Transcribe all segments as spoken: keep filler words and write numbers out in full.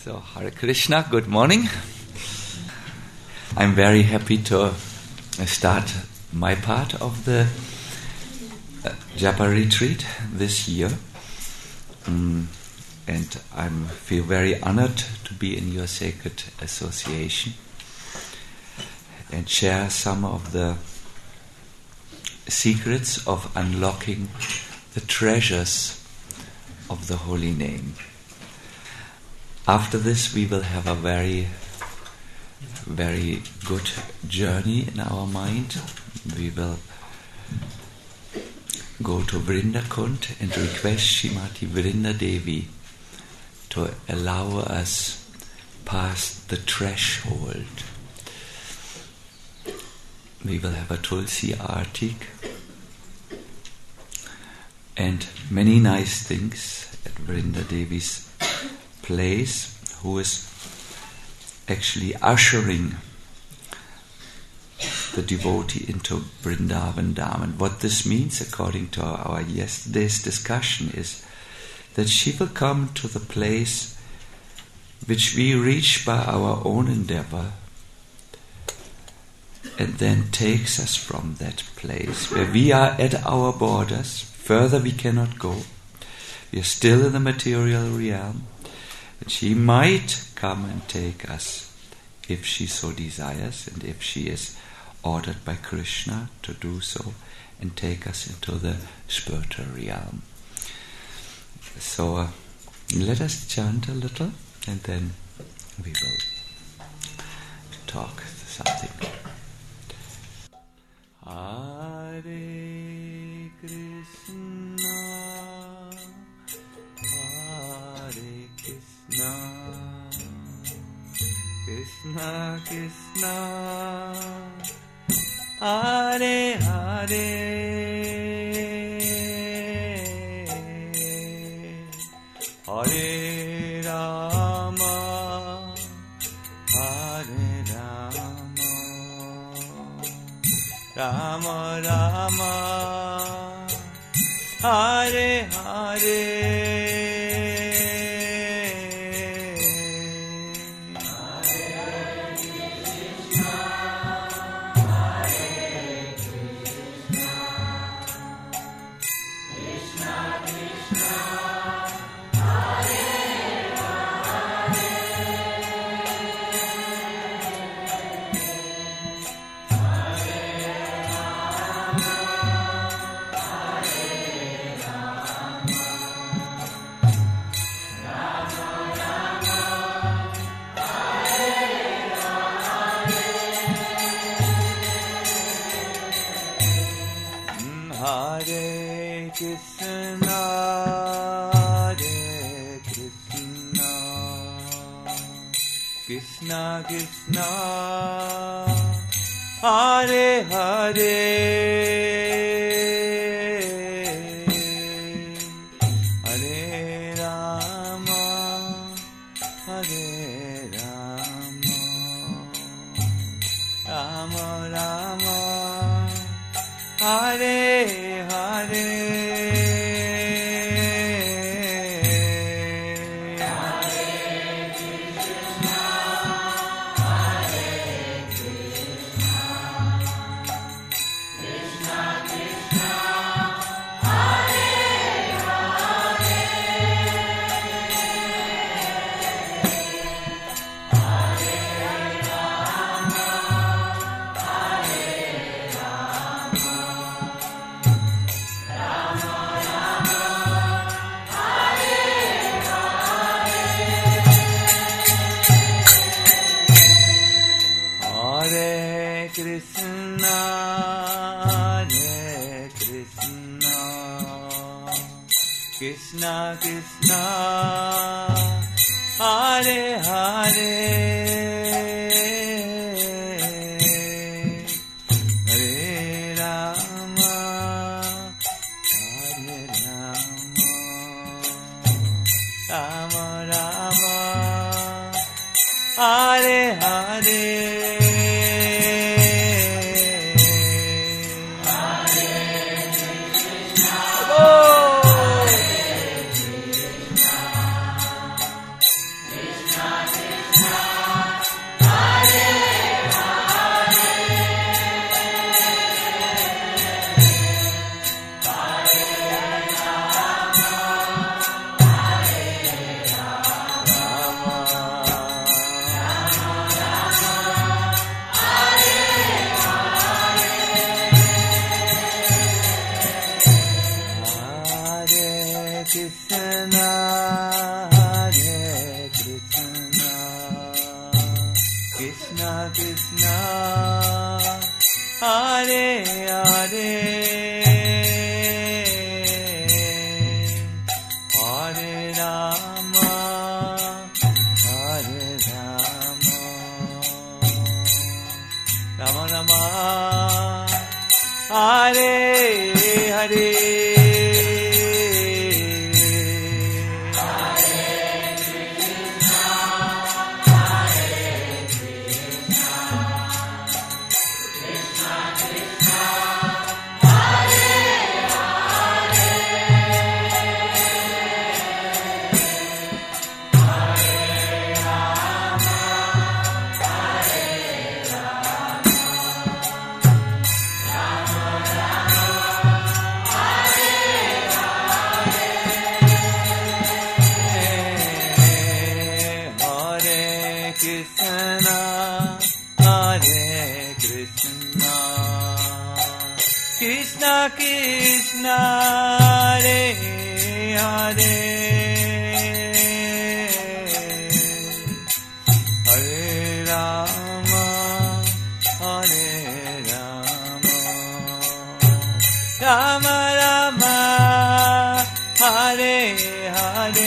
So, Hare Krishna, good morning. I'm very happy to start my part of the uh, Japa retreat this year. Um, and I feel very honored to be in your sacred association and share some of the secrets of unlocking the treasures of the holy name. After this, we will have a very, very good journey in our mind. We will go to Vrindakund and request Srimati Vrinda Devi to allow us past the threshold. We will have a Tulsi Artik and many nice things at Vrinda Devi's place, who is actually ushering the devotee into Vrindavan Dham. And what this means, according to our yesterday's discussion, is that she will come to the place which we reach by our own endeavor, and then takes us from that place where we are at our borders. Further we cannot go. We are still in the material realm. And she might come and take us if she so desires, and if she is ordered by Krishna to do so, and take us into the spiritual realm. So uh, let us chant a little, and then we will talk something. Hare Krishna, Hare Krishna, Krishna Krishna, Hare Hare, Hare Rama, Hare Rama, Rama Rama, Hare Hare. Hare Krishna, Hare Krishna, Krishna Krishna, Hare Hare, Hare Rama, Hare Rama, Rama Rama, Hare Hare. Krishna Krishna, Hare Hare, Hare Rama, Hare Rama, Rama Rama, Hare Hare. Krishna Krishna, Hare Hare, Hare Rama, Hare Rama, Rama Rama, Hare Hare. Krishna, Hare Hare, Hare Rama, Hare Rama, Rama Rama, Hare Hare.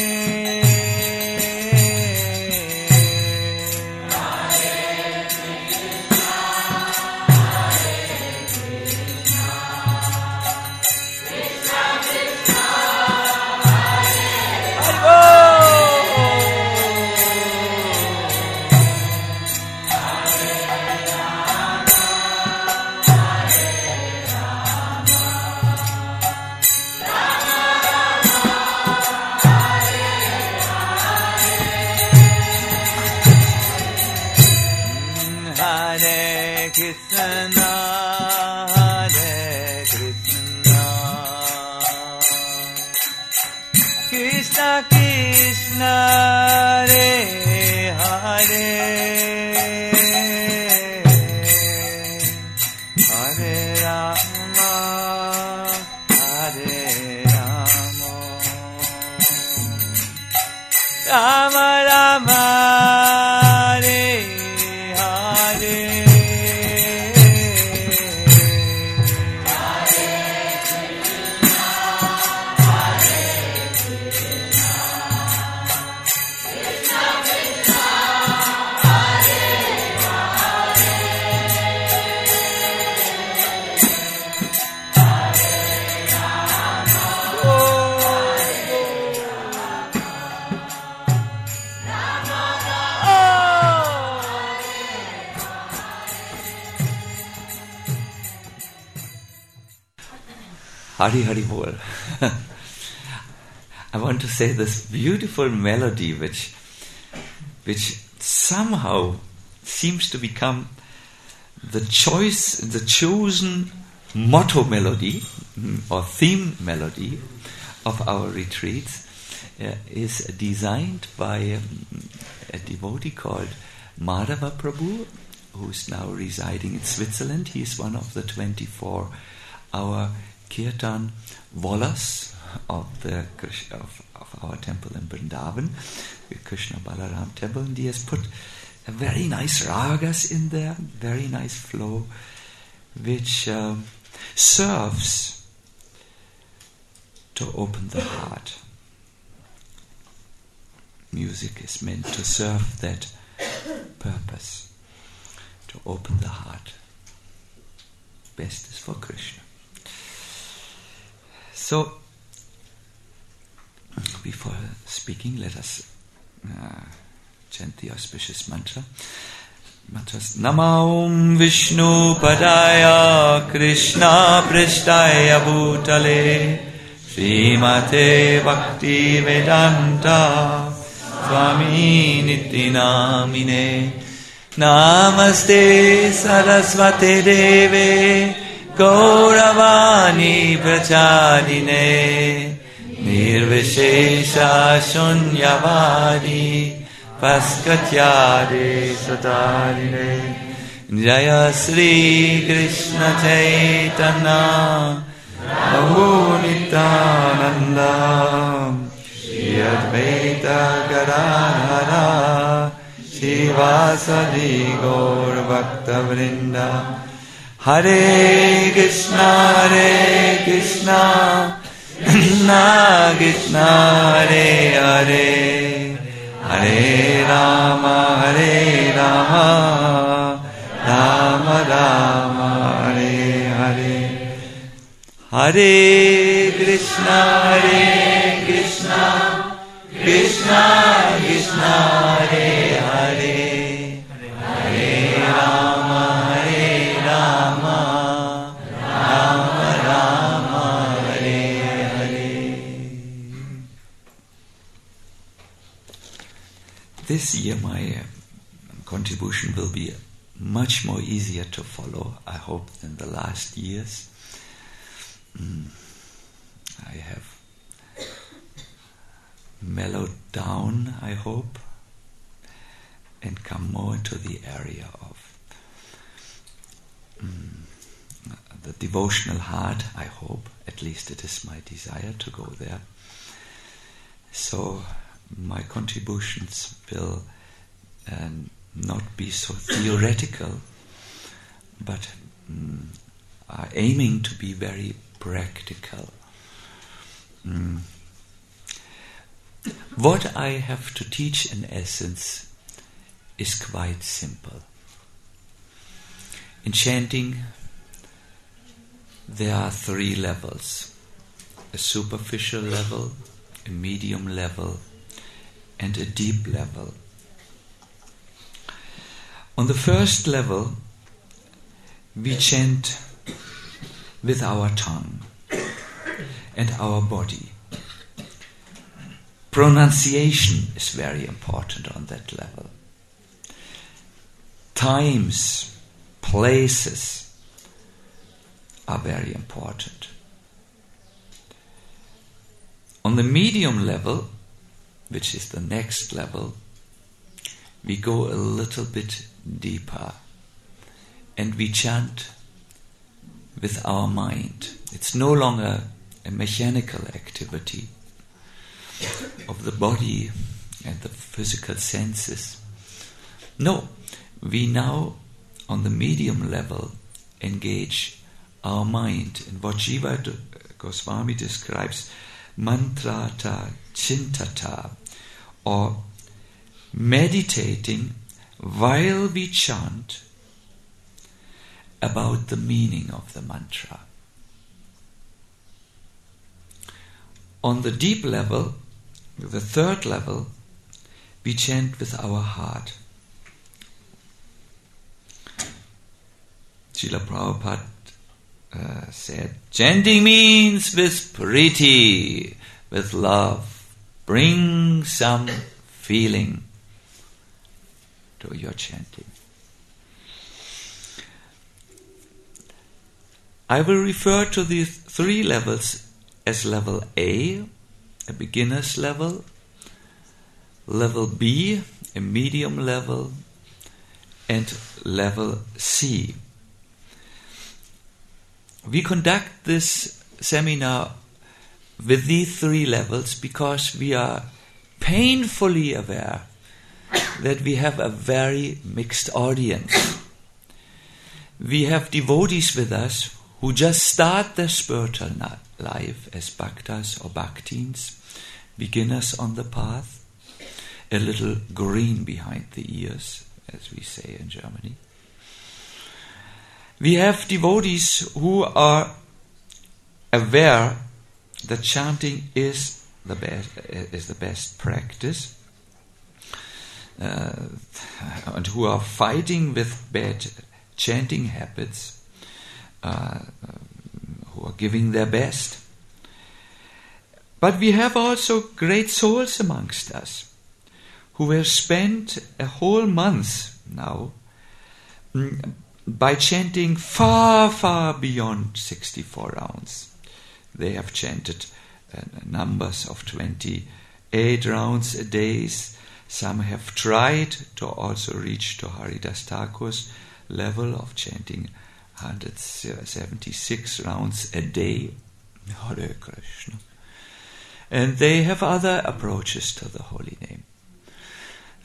Krishna, Hare Krishna, Krishna Krishna, Hare Hare, Hare Rama, Hare Rama, Rama Rama, Hare Hare. Hari Hari Bol. I want to say this beautiful melody which which somehow seems to become the choice, the chosen motto melody or theme melody of our retreats, uh, is designed by um, a devotee called Madhava Prabhu, who is now residing in Switzerland. He is one of the twenty-four our Kirtan Volas of the of, of our temple in Vrindavan, the Krishna Balaram temple, and he has put a very nice ragas in there, very nice flow, which um, serves to open the heart. Music is meant to serve that purpose, to open the heart. Best is for Krishna. So, before speaking, let us uh, chant the auspicious mantra. Mantras. Namo Vishnu Padaya Krishna Prishtaya Bhutale Srimate Bhakti Vedanta Swami Niti Namine Namaste Saraswate Deve Gauravani Prachadine Nirvishesha Shunyavadi Paskatyade Satarine Jaya Sri Krishna Chaitanya Prabhu Nityananda Shri Advaita Gadadhara Shivasadi Gaur Bhakta Vrinda. Hare Krishna, Hare Krishna, Krishna Krishna, Hare Hare, Hare Rama, Hare Rama, Rama Rama, Hare Hare. Hare Krishna, Hare Krishna, Krishna Krishna, Hare Hare, Hare Rama, Hare Rama, Rama Rama, Hare Hare. This year my contribution will be much more easier to follow, I hope, than the last years. Mm. I have mellowed down, I hope, and come more into the area of mm, the devotional heart, I hope. At least it is my desire to go there. So my contributions will uh, not be so theoretical, but mm, are aiming to be very practical. Mm. What I have to teach, in essence, is quite simple. In chanting, there are three levels: a superficial level, a medium level, and a deep level. On the first level, we chant with our tongue and our body. Pronunciation is very important on that level. Times, places are very important. On the medium level, which is the next level, we go a little bit deeper and we chant with our mind. It's no longer a mechanical activity of the body and the physical senses. No, we now, on the medium level, engage our mind in what Jiva Goswami describes mantrata chintata, or meditating while we chant about the meaning of the mantra. On the deep level, the third level, we chant with our heart. Srila Prabhupada uh, said, chanting means with priti, with love. Bring some feeling to your chanting. I will refer to these three levels as level A, a beginner's level, level B, a medium level, and level C. We conduct this seminar with these three levels because we are painfully aware that we have a very mixed audience. We have devotees with us who just start their spiritual life as bhaktas or bhaktins, beginners on the path, a little green behind the ears, as we say in Germany. We have devotees who are aware that chanting is the best, is the best practice, uh, and who are fighting with bad chanting habits, uh, who are giving their best. But we have also great souls amongst us who have spent a whole month now mm, by chanting far, far beyond sixty-four rounds. They have chanted uh, numbers of twenty-eight rounds a day. Some have tried to also reach to Haridas Thakur's level of chanting one hundred seventy-six rounds a day. Hare Krishna. And they have other approaches to the holy name.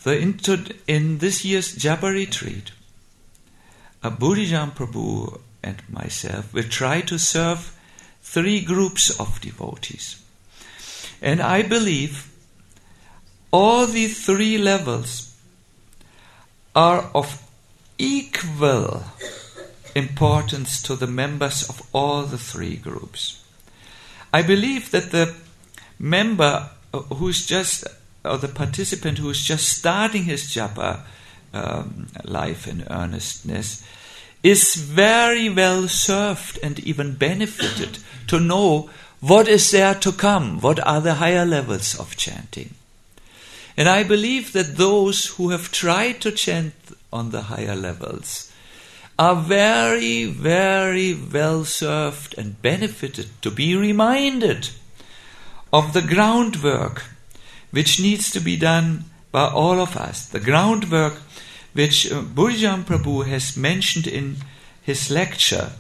the into, in this year's Japa retreat, uh, Bodhijam Prabhu and myself will try to serve three groups of devotees. And I believe all the three levels are of equal importance to the members of all the three groups. I believe that the member who's just, or the participant who is just starting his japa um, life in earnestness, is very well served and even benefited to know what is there to come, what are the higher levels of chanting. And I believe that those who have tried to chant on the higher levels are very, very well served and benefited to be reminded of the groundwork which needs to be done by all of us. The groundwork which uh, Bodhijam Prabhu has mentioned in his lecture.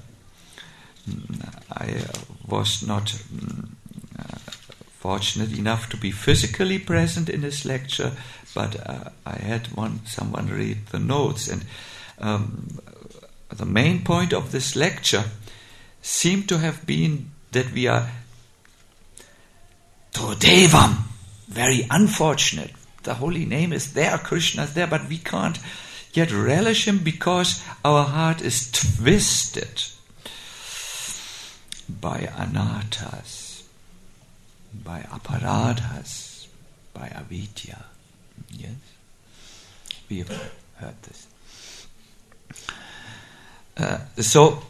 I uh, was not um, uh, fortunate enough to be physically present in his lecture, but uh, I had one someone read the notes, and um, the main point of this lecture seemed to have been that we are Todevam, very unfortunate. The holy name is there, Krishna is there, but we can't yet relish him because our heart is twisted by anathas, by aparadhas, by avidya. Yes? We have heard this. Uh, so,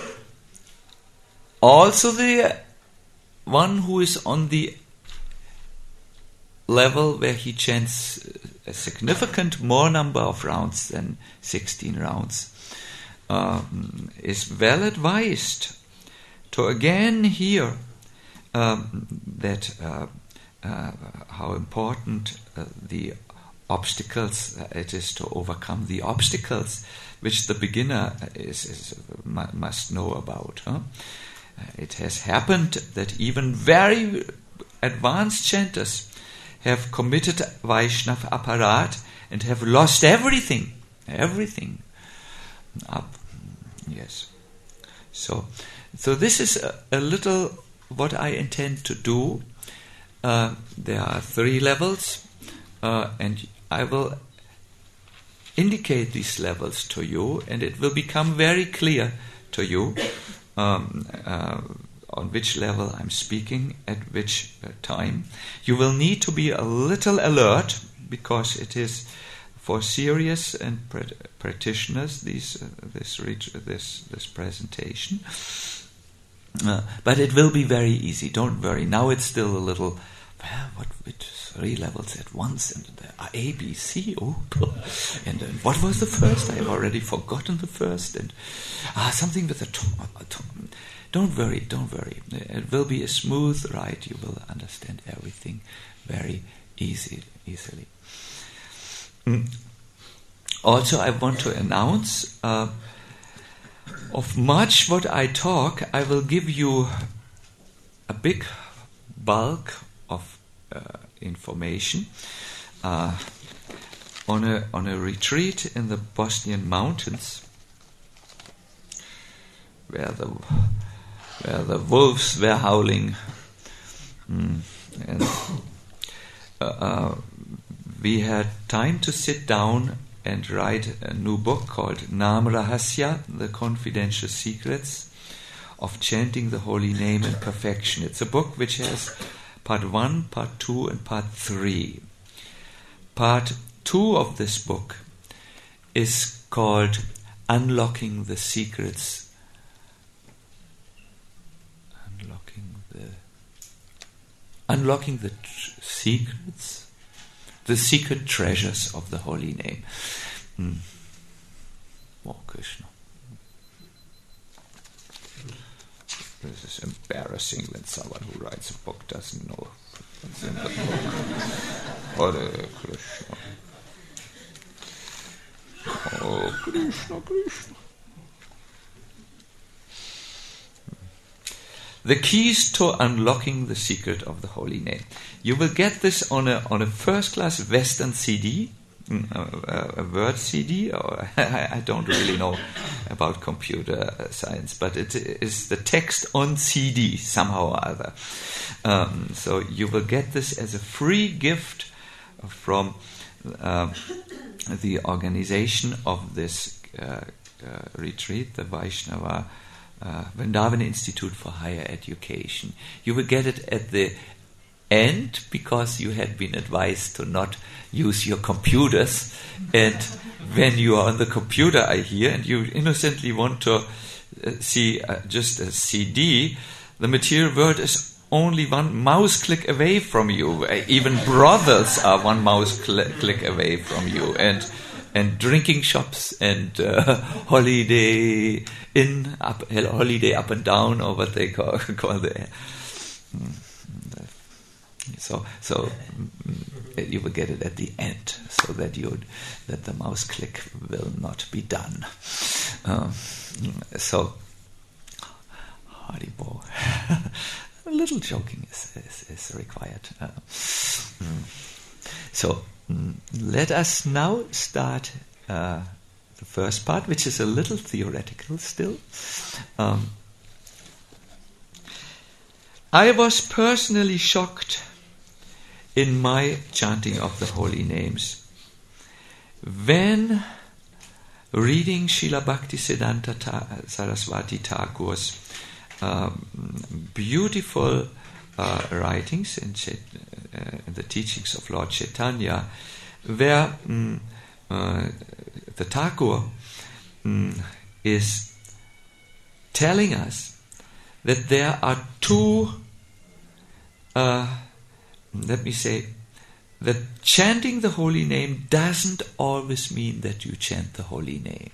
also the one who is on the level where he chants a significant more number of rounds than sixteen rounds um, is well advised to again hear um, that uh, uh, how important uh, the obstacles uh, it is to overcome the obstacles which the beginner is, is must know about. Huh? It has happened that even very advanced chanters have committed Vaishnava aparat and have lost everything, everything up. Yes. So, so this is a, a little what I intend to do. Uh, there are three levels, uh, and I will indicate these levels to you, and it will become very clear to you um, uh, on which level I'm speaking at which uh, time. You will need to be a little alert because it is for serious and prat- practitioners these uh, this reach, this this presentation. Uh, but it will be very easy. Don't worry. Now it's still a little. Well, what which three levels at once and the A, B, C. Oh, and uh, what was the first? I have already forgotten the first. And ah, something with a tone. Tom. Don't worry, don't worry. It will be a smooth ride. You will understand everything very easy, easily. Mm. Also, I want to announce uh, of much what I talk, I will give you a big bulk of uh, information uh, on a on a retreat in the Bosnian mountains, where the where the wolves were howling, mm. and uh, uh, we had time to sit down and write a new book called Nam Rahasya, The Confidential Secrets of Chanting the Holy Name in Perfection. It's a book which has part one, part two, and part three. Part two of this book is called Unlocking the Secrets. Unlocking the Unlocking the tr- Secrets? The secret treasures of the holy name. Mm. Oh, Krishna. This is embarrassing when someone who writes a book doesn't know what's in the book. Hare Krishna. Oh, Krishna, Krishna. The keys to unlocking the secret of the holy name. You will get this on a on a first-class Western C D. a, a word C D, or I, I don't really know about computer science, but it is the text on C D somehow or other. Um, so you will get this as a free gift from uh, the organization of this uh, uh, retreat, the Vaishnava uh, Vrindavan Institute for Higher Education. You will get it at the end because you had been advised to not use your computers, and when you are on the computer, I hear, and you innocently want to uh, see uh, just a C D, the material world is only one mouse click away from you. Uh, even brothels are one mouse cl- click away from you, and and drinking shops and uh, holiday in, up, holiday up and down, or what they call, call the. Hmm. So, so mm, you will get it at the end, so that you that the mouse click will not be done. Um, so, Haribol, a little joking is is, is required. Uh, mm. So, mm, let us now start uh, the first part, which is a little theoretical still. Um, I was personally shocked in my chanting of the holy names when reading Srila Bhaktisiddhanta Ta- Saraswati Thakur's um, beautiful uh, writings in, Chet- uh, in the teachings of Lord Chaitanya, where um, uh, the Thakur um, is telling us that there are two uh, let me say that chanting the holy name doesn't always mean that you chant the holy name.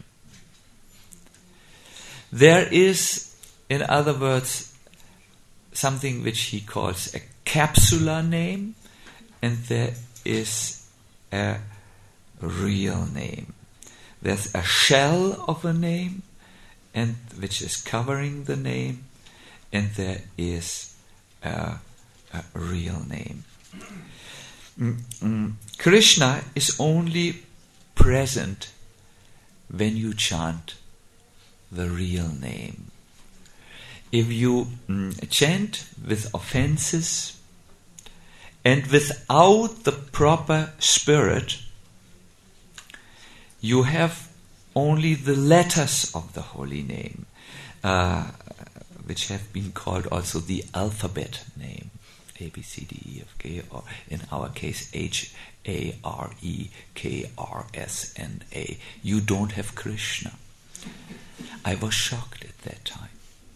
There is, in other words, something which he calls a capsular name, and there is a real name. There's a shell of a name, and which is covering the name, and there is a, a real name. Mm-mm. Krishna is only present when you chant the real name. If you mm, chant with offenses and without the proper spirit, you have only the letters of the holy name, uh, which have been called also the alphabet name. A, B, C, D, E, F, G, or in our case H, A, R, E, K, R, S, N, A. You don't have Krishna. I was shocked at that time.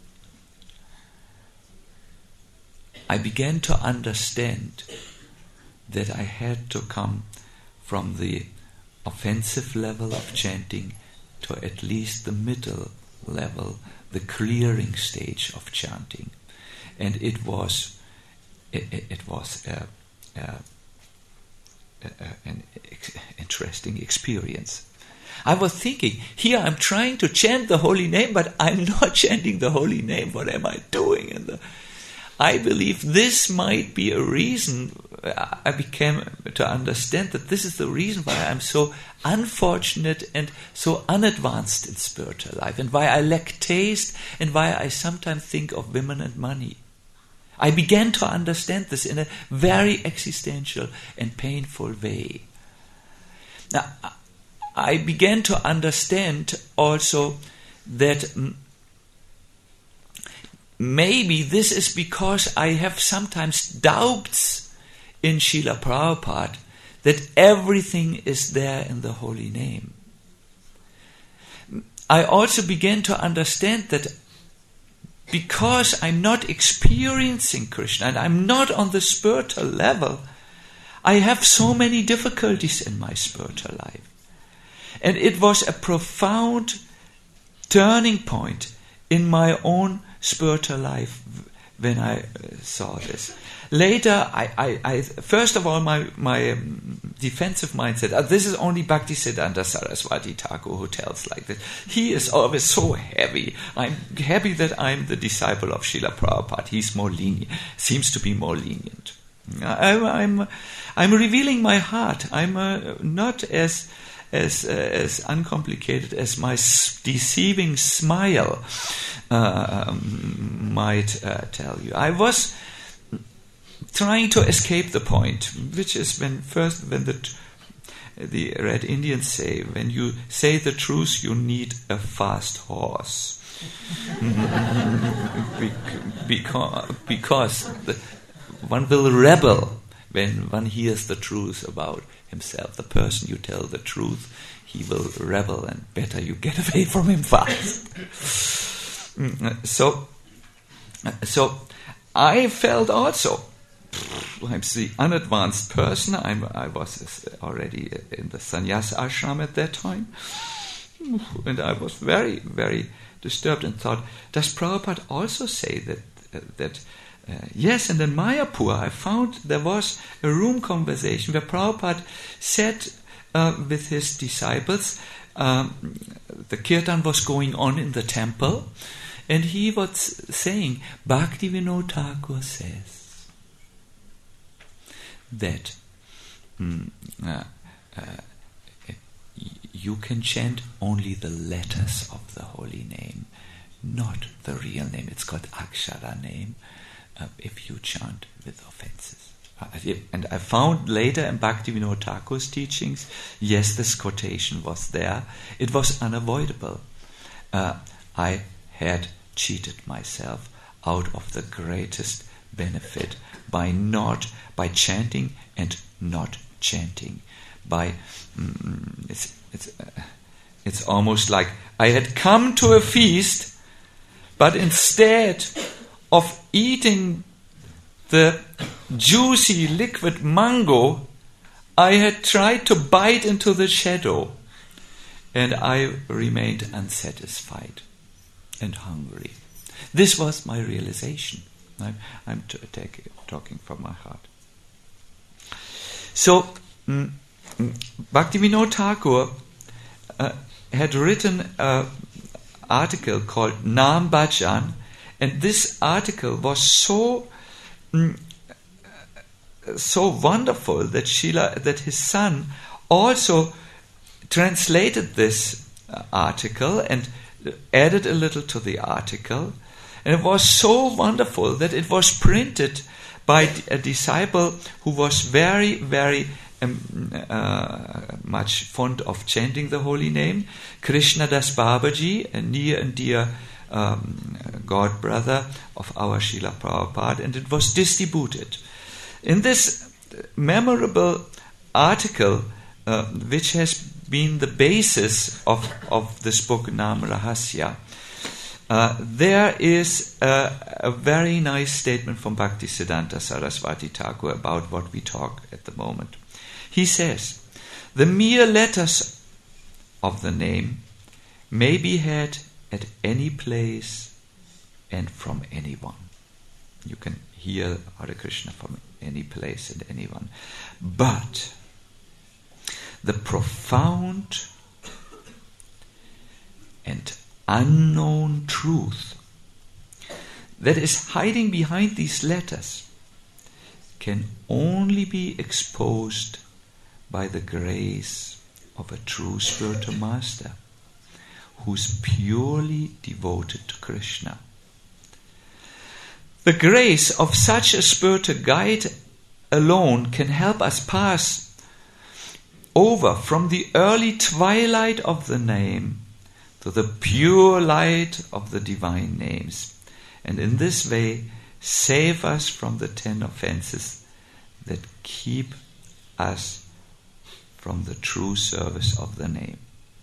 I began to understand that I had to come from the offensive level of chanting to at least the middle level, the clearing stage of chanting. And it was It, it, it was uh, uh, uh, an ex- interesting experience. I was thinking, here I'm trying to chant the holy name, but I'm not chanting the holy name. What am I doing? In the? I believe this might be a reason. I became to understand that this is the reason why I'm so unfortunate and so unadvanced in spiritual life, and why I lack taste, and why I sometimes think of women and money. I began to understand this in a very existential and painful way. Now, I began to understand also that maybe this is because I have sometimes doubts in Srila Prabhupada that everything is there in the holy name. I also began to understand that because I'm not experiencing Krishna and I'm not on the spiritual level, I have so many difficulties in my spiritual life. And it was a profound turning point in my own spiritual life when I saw this. Later, I, I, I first of all, my, my um, defensive mind said, oh, this is only Bhaktisiddhanta Saraswati Thakur who tells like this. He is always so heavy. I'm happy that I'm the disciple of Srila Prabhupada. He's more lenient, seems to be more lenient. I'm, I'm, I'm revealing my heart. I'm uh, not as as uh, as uncomplicated as my s- deceiving smile uh, um, might uh, tell you. I was trying to escape the point, which is when first when the t- the Red Indians say, when you say the truth, you need a fast horse. because because the, one will rebel when one hears the truth about himself. The person you tell the truth, he will rebel, and better you get away from him fast. so, so I felt also, I'm the unadvanced person. I'm, I was already in the sannyas ashram at that time, and I was very, very disturbed and thought, does Prabhupada also say that uh, that uh, yes? And in Mayapur, I found there was a room conversation where Prabhupada said uh, with his disciples, um, the kirtan was going on in the temple, and he was saying, Bhaktivinoda Thakur says that mm, uh, uh, you can chant only the letters of the holy name, not the real name. It's called Akshara name, uh, if you chant with offenses. Uh, and I found later in Bhaktivinoda Thakur's teachings, yes, this quotation was there. It was unavoidable. Uh, I had cheated myself out of the greatest benefit by not, by chanting and not chanting. By mm, it's it's uh, it's almost like I had come to a feast, but instead of eating the juicy liquid mango, I had tried to bite into the shadow, and I remained unsatisfied and hungry. This was my realization. I'm, I'm t- take, talking from my heart. So. Mm, Bhaktivinoda Thakur uh, had written an article called Nam Bhajan, and this article was so mm, so wonderful that Srila, that his son also translated this uh, article and added a little to the article, and it was so wonderful that it was printed by a disciple who was very, very Um, uh, much fond of chanting the holy name, Krishna Das Babaji, a near and dear um, god brother of our Srila Prabhupada, and it was distributed. In this memorable article, uh, which has been the basis of, of this book Nam Rahasya, uh, there is a, a very nice statement from Bhaktisiddhanta Saraswati Thakur about what we talk at the moment. He says, the mere letters of the name may be had at any place and from anyone. You can hear Hare Krishna from any place and anyone. But the profound and unknown truth that is hiding behind these letters can only be exposed by the grace of a true spiritual master who is purely devoted to Krishna. The grace of such a spiritual guide alone can help us pass over from the early twilight of the name to the pure light of the divine names, and in this way save us from the ten offenses that keep us from the true service of the name.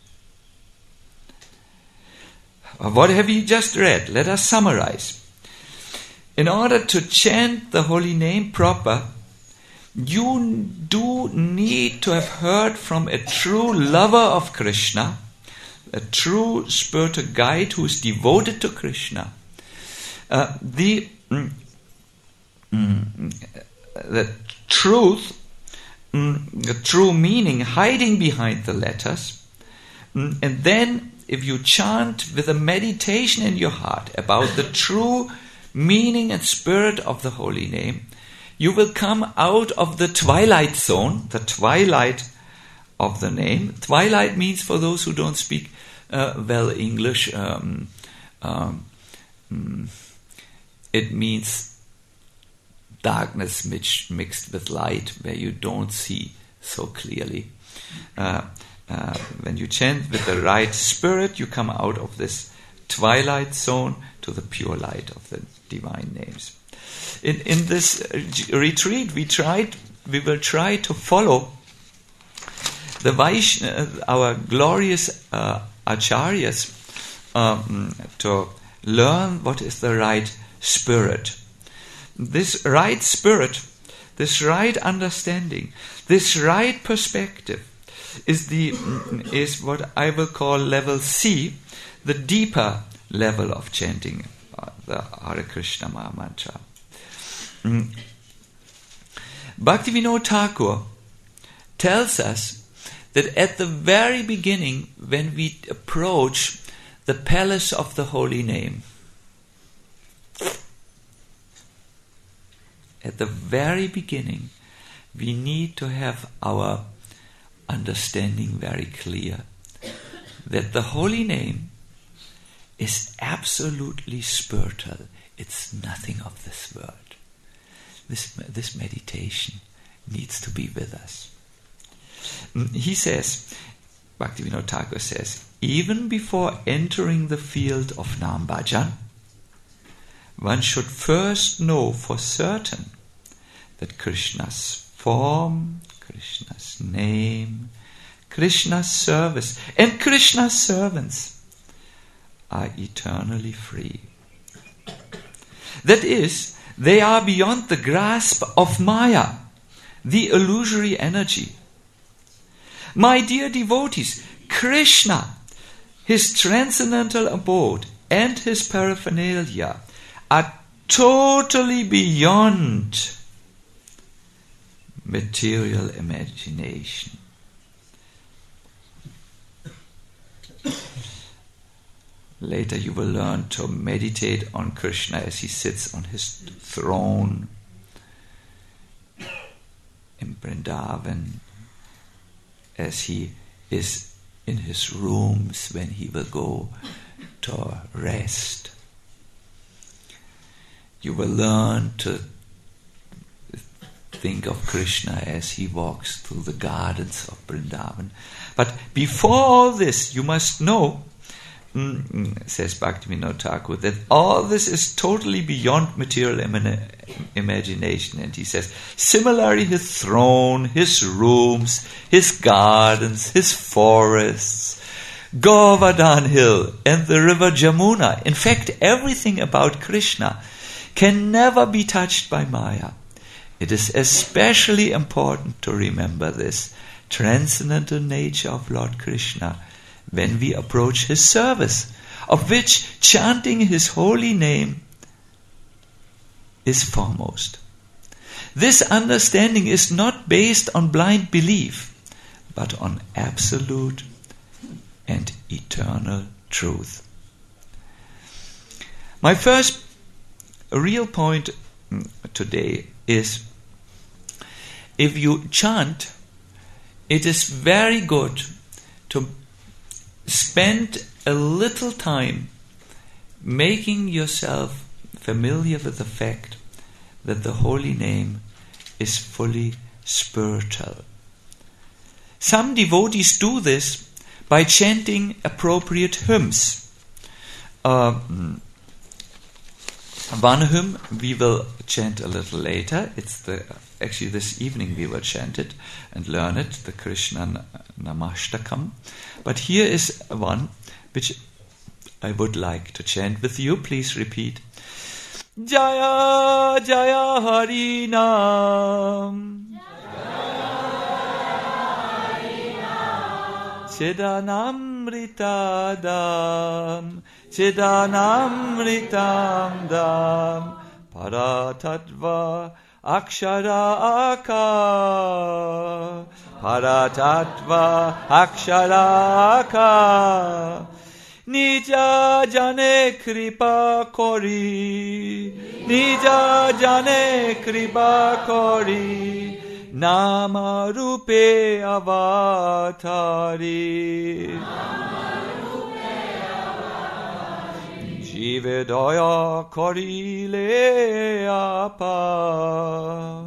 What have you just read? Let us summarize. In order to chant the holy name proper, you do need to have heard from a true lover of Krishna, a true spiritual guide who is devoted to Krishna. Uh, the, mm, mm, the truth, mm, the true meaning hiding behind the letters, mm, and then if you chant with a meditation in your heart about the true meaning and spirit of the holy name, you will come out of the twilight zone, the twilight of the name. Twilight means, for those who don't speak uh, well English, um, um, it means darkness mix, mixed with light, where you don't see so clearly. Uh, uh, when you chant with the right spirit, you come out of this twilight zone to the pure light of the divine names. In in this retreat, we tried, we will try to follow the Vaishnava, our glorious uh, acharyas, um, to learn what is the right spirit. This right spirit, this right understanding, this right perspective is the is what I will call level C, the deeper level of chanting uh, the Hare Krishna Maha Mantra. Mm. Bhaktivinoda Thakur tells us that at the very beginning, when we approach the palace of the holy name, at the very beginning, we need to have our understanding very clear that the holy name is absolutely spiritual. It's nothing of this world. This, this meditation needs to be with us. He says, Bhaktivinoda Thakur says, even before entering the field of Nam Bhajan, one should first know for certain that Krishna's form, Krishna's name, Krishna's service, and Krishna's servants are eternally free. That is, they are beyond the grasp of Maya, the illusory energy. My dear devotees, Krishna, his transcendental abode, and his paraphernalia are totally beyond material imagination. Later you will learn to meditate on Krishna as he sits on his throne in Vrindavan, as he is in his rooms when he will go to rest. You will learn to think of Krishna as he walks through the gardens of Vrindavan. But before all this, you must know, mm, says Bhaktivinoda Thakur, that all this is totally beyond material imagine, imagination. And he says, similarly, his throne, his rooms, his gardens, his forests, Govardhan Hill, and the river Jamuna, in fact, everything about Krishna can never be touched by Maya. It is especially important to remember this transcendental nature of Lord Krishna when we approach his service, of which chanting his holy name is foremost. This understanding is not based on blind belief, but on absolute and eternal truth. My first real point today is, if you chant, it is very good to spend a little time making yourself familiar with the fact that the holy name is fully spiritual. Some devotees do this by chanting appropriate hymns. Uh, One hymn we will chant a little later. It's the actually this evening we will chant it and learn it, the Krishna Namashtakam. But here is one which I would like to chant with you. Please repeat. Jaya Jaya Hari Nam, Chidanamrita Dam, Chidanamritam Dam, Paratattva Akshara Aka, Paratattva Akshara Aka, Nija jane kripa kori, Nija jane kripa kori, Nama rupe avatari, Jive daya kori le apa.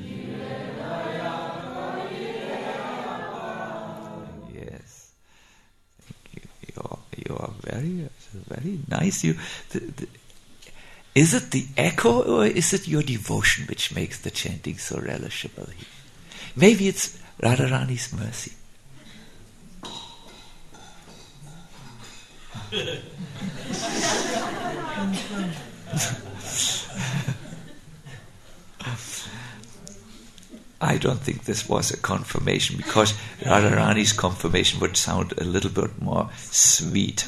You are very, very nice. You, the, the, is it the echo or is it your devotion which makes the chanting so relishable here? Maybe it's Radharani's mercy. I don't think this was a confirmation, because Radharani's confirmation would sound a little bit more sweet.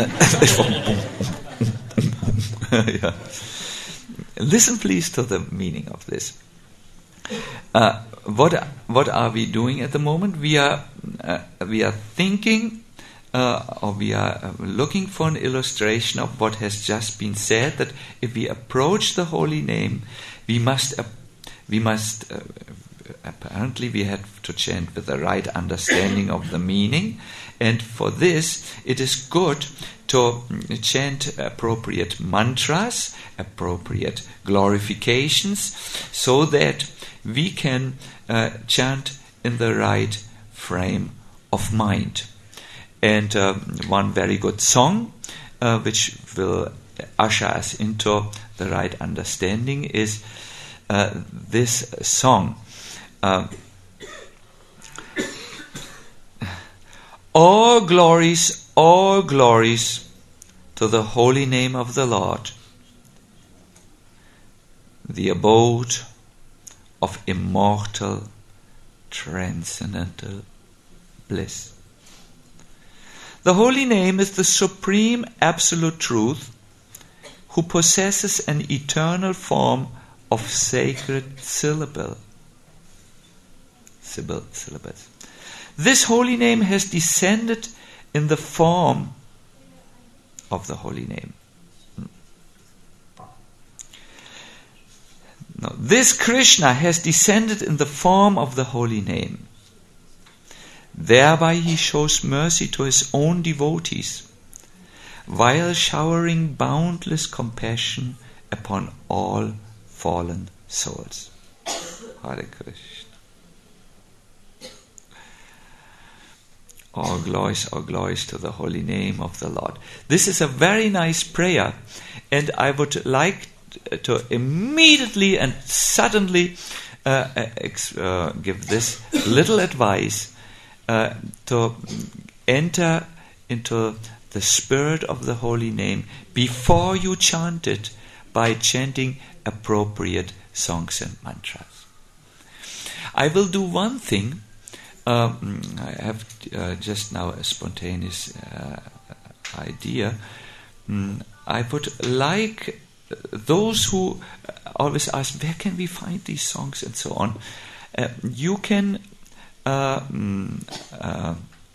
Yeah. Listen please to the meaning of this. Uh, what what are we doing at the moment? We are uh, we are thinking, uh, or we are looking for an illustration of what has just been said. That if we approach the holy name, we must uh, we must. Uh, Apparently we have to chant with the right understanding of the meaning, and for this it is good to chant appropriate mantras, appropriate glorifications, so that we can uh, chant in the right frame of mind. And uh, one very good song uh, which will usher us into the right understanding is uh, this song. Uh, all glories, all glories to the holy name of the Lord, the abode of immortal, transcendental bliss. The holy name is the supreme absolute truth, who possesses an eternal form of sacred syllable. Syllables. This holy name has descended in the form of the holy name. No, this Krishna has descended in the form of the holy name. Thereby he shows mercy to his own devotees, while showering boundless compassion upon all fallen souls. Hare Krishna. All glories, all glories to the holy name of the Lord. This is a very nice prayer, and I would like to immediately and suddenly uh, ex- uh, give this little advice uh, to enter into the spirit of the holy name before you chant it by chanting appropriate songs and mantras. I will do one thing. Um, I have uh, just now a spontaneous uh, idea. Mm, I would like those who always ask, where can we find these songs and so on? Uh, you can uh, mm, uh,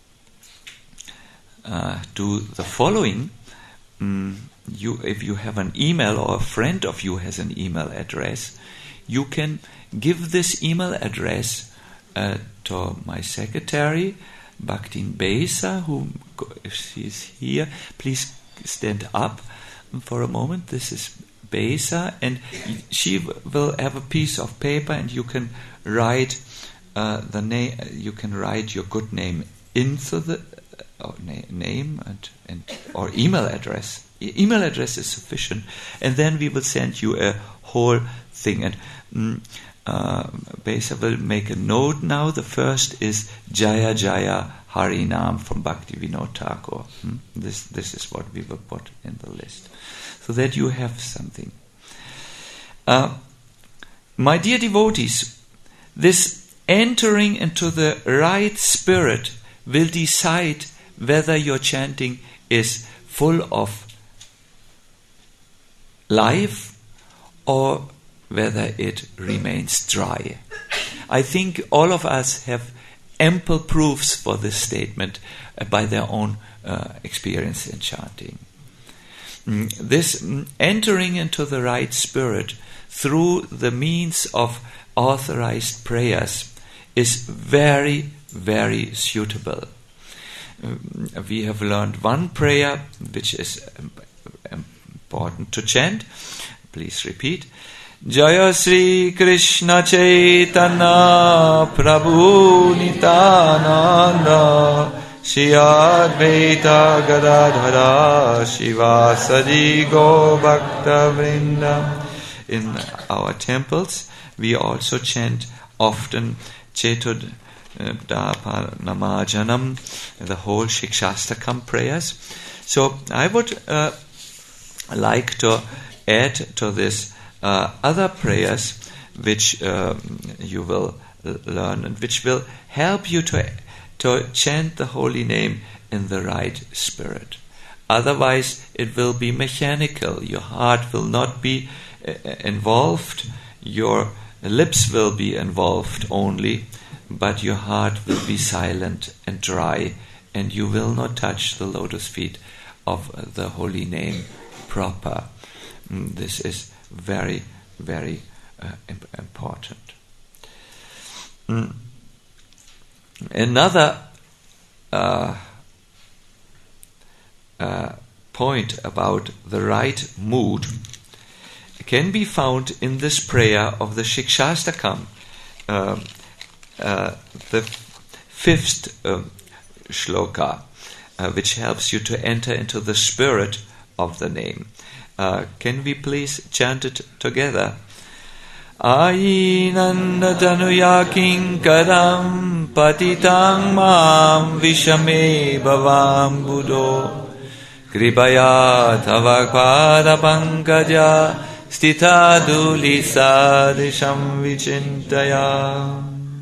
uh, do the following. Mm, you, if you have an email or a friend of you has an email address, you can give this email address Uh, to my secretary, Bhaktin Besa, who, if she is here, please stand up for a moment. This is Besa, and she will have a piece of paper, and you can write uh, the name. You can write your good name into the uh, na- name and, and or email address. E- email address is sufficient, and then we will send you a whole thing. And mm, Uh, Besa will make a note now. The first is Jaya Jaya Harinam from Bhaktivinoda Thakur. Hmm? This this is what we will put in the list, so that you have something. Uh, my dear devotees, this entering into the right spirit will decide whether your chanting is full of life or whether it remains dry. I think all of us have ample proofs for this statement uh, by their own uh, experience in chanting. Mm, this mm, entering into the right spirit through the means of authorized prayers is very, very suitable. Um, we have learned one prayer which is um, important to chant. Please repeat. Jaya Sri Krishna Chaitanya Prabhu Nityananda Shri Advaita Gadadhara Shivasadi Go Bhakta Vrinda. In our temples, we also chant often Chetud Dapa Namajanam, the whole Shikshastakam prayers. So I would uh, like to add to this uh, other prayers which uh, you will learn and which will help you to, to chant the holy name in the right spirit. Otherwise, it will be mechanical. Your heart will not be uh, involved. Your lips will be involved only, but your heart will be silent and dry, and you will not touch the lotus feet of the holy name proper. This is very, very uh, important. Mm. Another uh, uh, point about the right mood can be found in this prayer of the Shikshastakam, uh, uh, the fifth um, shloka, uh, which helps you to enter into the spirit of the name. Uh, can we please chant it together? Ainanda tanuya kinkaram patitang mam vishame bhavam buddho kripaya tava pada pankaja stita dulisa disham vichintaya.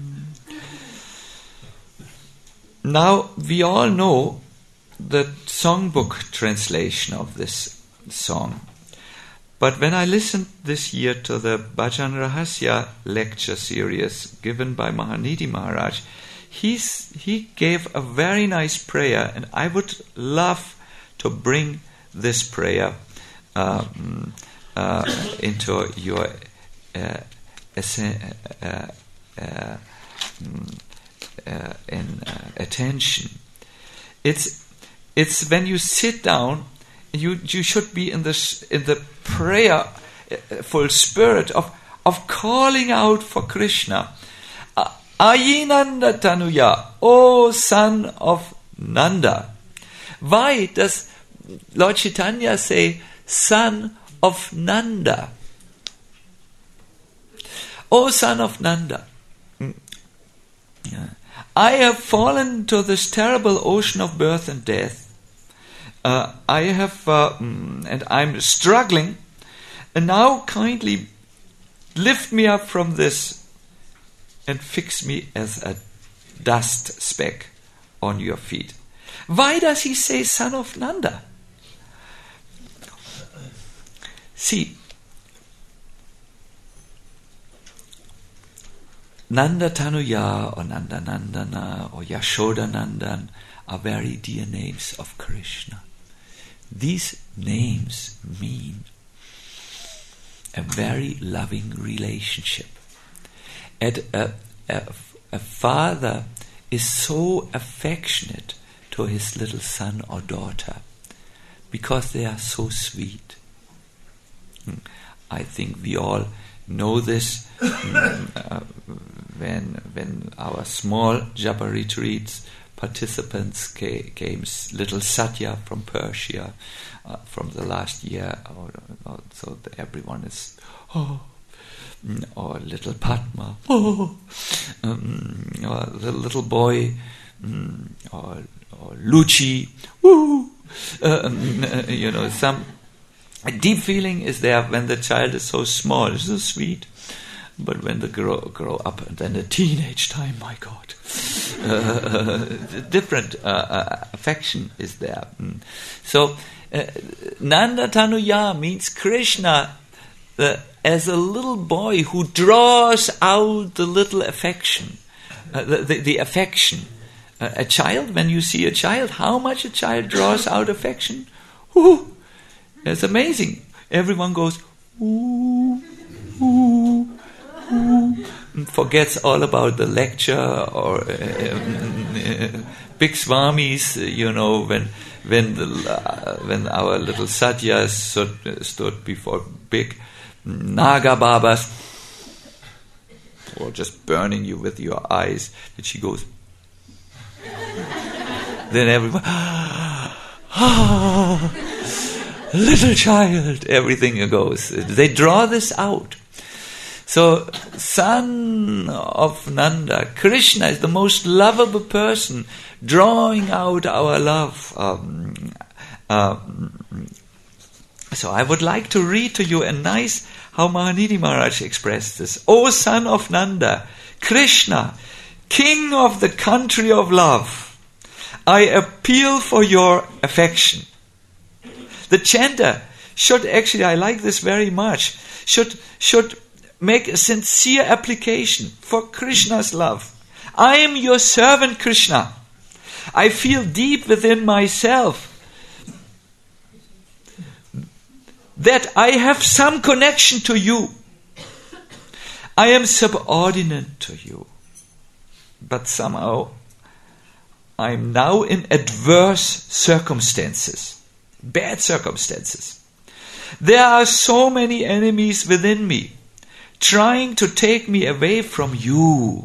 Now we all know the songbook translation of this song. But when I listened this year to the Bhajan Rahasya lecture series given by Mahanidhi Maharaj, he's, he gave a very nice prayer, and I would love to bring this prayer um, uh, into your uh, uh, uh, uh, in, uh, attention. It's it's when you sit down, you you should be in this in the prayerful spirit of of calling out for Krishna. Ayinanda Tanuya, O son of Nanda. Why does Lord Chaitanya say son of Nanda? O son of Nanda. Yeah. I have fallen to this terrible ocean of birth and death. Uh, I have, uh, and I'm struggling, and now kindly lift me up from this and fix me as a dust speck on your feet. Why does he say son of Nanda? See, Nanda Tanuya or Nanda Nandana or Yashoda Nandan are very dear names of Krishna. These names mean a very loving relationship. And a, a, a father is so affectionate to his little son or daughter because they are so sweet. I think we all know this uh, when when our small Japa retreats participants came, came little Satya from Persia uh, from the last year, or, or, so everyone is oh, or little Padma, oh, um, or the little boy, um, or, or Luchi, woo, um, uh, you know, some a deep feeling is there when the child is so small, it's so sweet. But when they grow, grow up, and then the teenage time, my God, uh, different uh, uh, affection is there. Mm. So, uh, Nanda Tanuya means Krishna uh, as a little boy who draws out the little affection uh, the, the, the affection. Uh, a child, when you see a child, how much a child draws out affection? Ooh, it's amazing. Everyone goes, ooh, ooh, ooh, and forgets all about the lecture or uh, uh, big swamis, uh, you know, when when the, uh, when our little Satyas stood, stood before big Naga Babas, or just burning you with your eyes, that she goes, then everyone, ah, little child, everything goes. They draw this out. So, son of Nanda, Krishna is the most lovable person, drawing out our love. Um, um, so I would like to read to you a nice, how Mahanidhi Maharaj expressed this. O son of Nanda, Krishna, king of the country of love, I appeal for your affection. The chanter should actually, I like this very much, should should make a sincere application for Krishna's love. I am your servant, Krishna. I feel deep within myself that I have some connection to you. I am subordinate to you. But somehow I am now in adverse circumstances, bad circumstances. There are so many enemies within me, trying to take me away from you.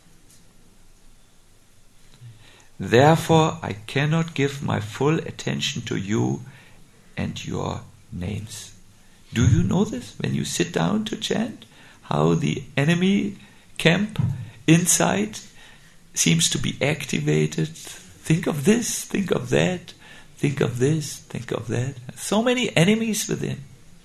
Therefore, I cannot give my full attention to you and your names. Do you know this when you sit down to chant? How the enemy camp inside seems to be activated. Think of this, think of that, think of this, think of that. So many enemies within.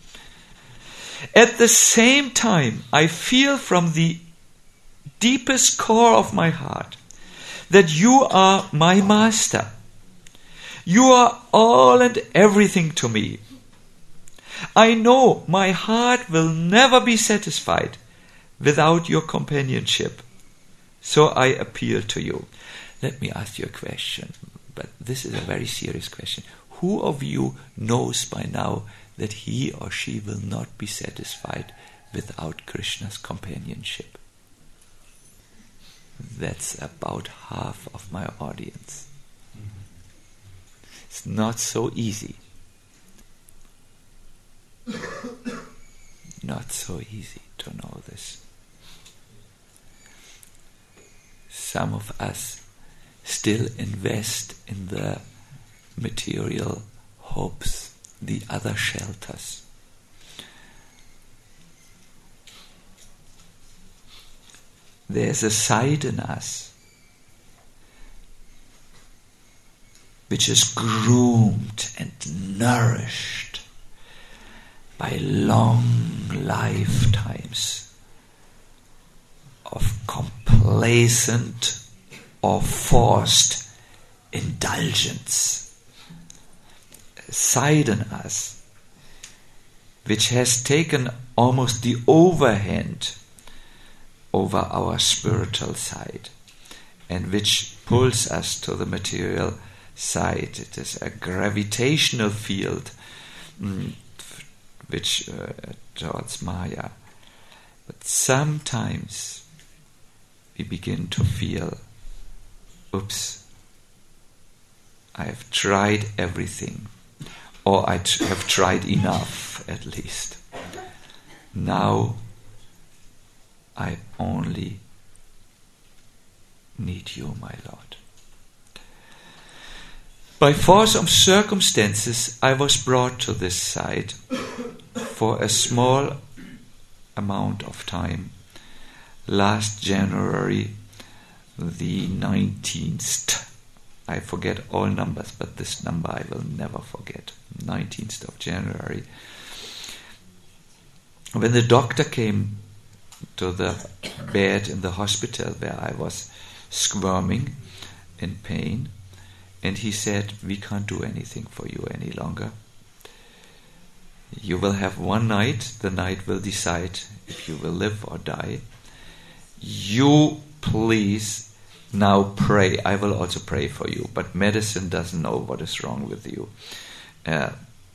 At the same time, I feel from the deepest core of my heart that you are my master. You are all and everything to me. I know my heart will never be satisfied without your companionship. So I appeal to you. Let me ask you a question, but this is a very serious question. Who of you knows by now that he or she will not be satisfied without Krishna's companionship? That's about half of my audience. It's not so easy. Not so easy to know this. Some of us still invest in the material hopes, the other shelters. There's a side in us which is groomed and nourished by long lifetimes of complacent or forced indulgence. A side in us which has taken almost the overhand over our spiritual side and which pulls us to the material side. It is a gravitational field mm, which uh, towards Maya. But sometimes we begin to feel, oops, I have tried everything, or I t- have tried enough at least. Now I only need you, my Lord. By force of circumstances, I was brought to this side for a small amount of time. Last January, the nineteenth, I forget all numbers, but this number I will never forget, nineteenth of January. When the doctor came to the bed in the hospital where I was squirming in pain, and he said, we can't do anything for you any longer. You will have one night, the night will decide if you will live or die. You please now pray. I will also pray for you, but medicine doesn't know what is wrong with you. Uh,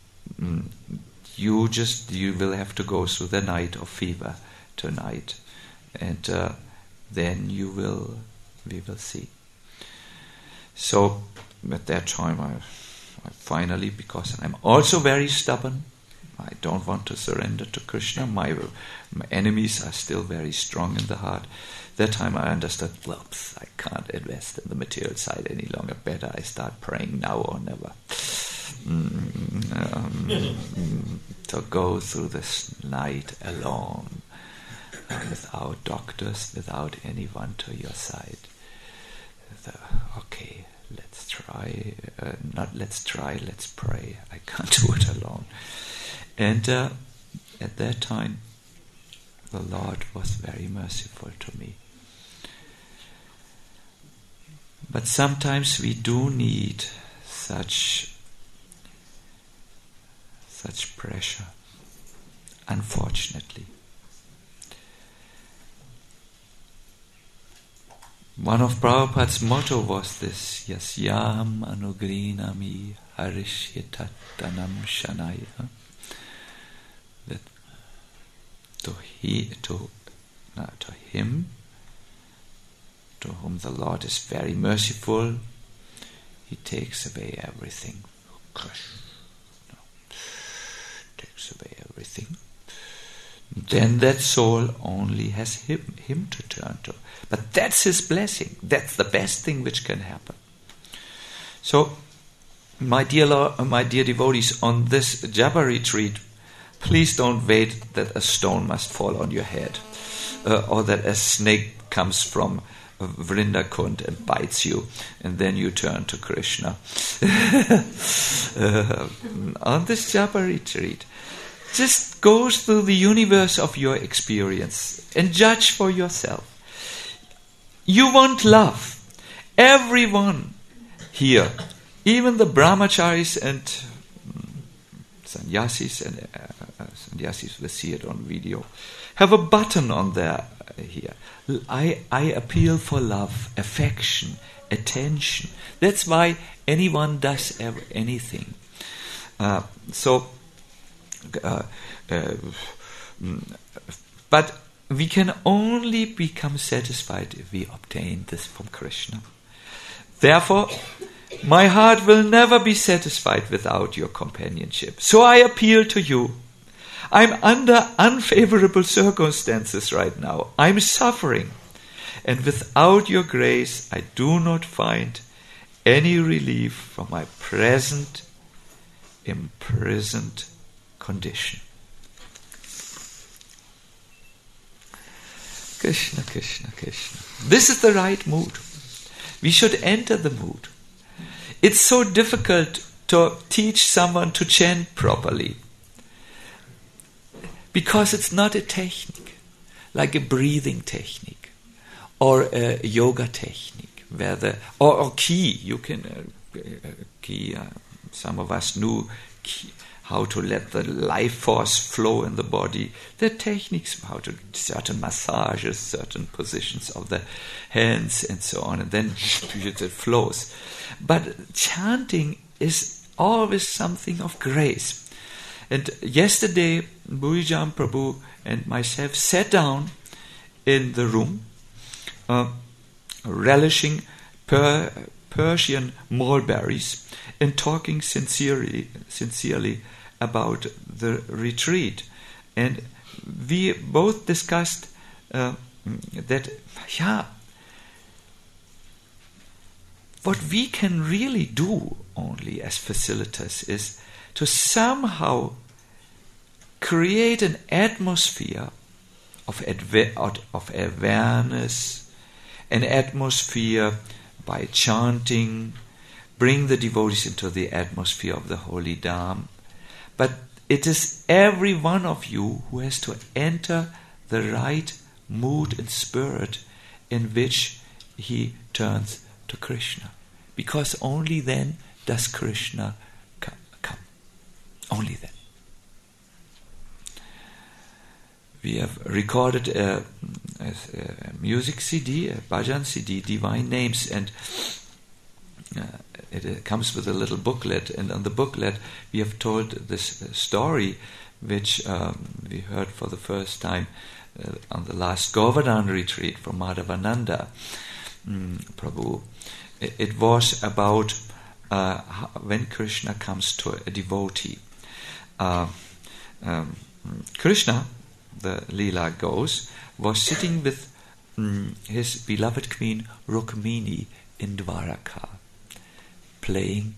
you just, you will have to go through the night of fever tonight, and uh, then you will, we will see. So at that time I, I finally, because I'm also very stubborn, I don't want to surrender to Krishna. My, my enemies are still very strong in the heart. That time I understood, whoops, I can't invest in the material side any longer. Better I start praying now or never. Mm, um, to go through this night alone, uh, without doctors, without anyone to your side. The, okay, let's try. Uh, not let's try. Let's pray. I can't do it alone. And uh, at that time, the Lord was very merciful to me. But sometimes we do need such such pressure, unfortunately. One of Prabhupada's motto was this: Yasyam anugrinami harishyatattanam shanaya. That to he to no, to him, to whom the Lord is very merciful, He takes away everything. No. Takes away everything. Then that soul only has him, him to turn to. But that's His blessing. That's the best thing which can happen. So, my dear Lord, my dear devotees, on this Japa retreat, please don't wait that a stone must fall on your head, uh, or that a snake comes from Vrindakund and bites you, and then you turn to Krishna. uh, on this Japa retreat, just go through the universe of your experience and judge for yourself. You want love. Everyone here, even the brahmacharis and sannyasis, and uh, sannyasis, we see it on video, have a button on there uh, here. I, I appeal for love, affection, attention. That's why anyone does ever, anything. Uh, so, uh, uh, but we can only become satisfied if we obtain this from Krishna. Therefore, my heart will never be satisfied without your companionship. So I appeal to you. I'm under unfavorable circumstances right now. I'm suffering. And without your grace, I do not find any relief from my present imprisoned condition. Krishna, Krishna, Krishna. This is the right mood. We should enter the mood. It's so difficult to teach someone to chant properly, because it's not a technique, like a breathing technique or a yoga technique, where the or, or ki. You can uh, uh, ki. Uh, some of us knew ki, how to let the life force flow in the body. There are techniques how to certain massages, certain positions of the hands, and so on, and then it flows. But chanting is always something of grace. And yesterday, Bhujan Prabhu and myself sat down in the room, uh, relishing per, Persian mulberries and talking sincerely, sincerely about the retreat. And we both discussed uh, that, yeah, what we can really do only as facilitators is to somehow create an atmosphere of, adve- of awareness, an atmosphere by chanting, bring the devotees into the atmosphere of the Holy Dham. But it is every one of you who has to enter the right mood and spirit in which he turns to Krishna. Because only then does Krishna come. Only then. We have recorded a, a, a music C D, a bhajan C D, Divine Names, and uh, it uh, comes with a little booklet, and on the booklet we have told this uh, story which um, we heard for the first time uh, on the last Govardhan retreat from Madhavananda mm, Prabhu. It, it was about uh, how, when Krishna comes to a devotee. Uh, um, Krishna, the Leela goes, was sitting with mm, his beloved queen Rukmini in Dwaraka, playing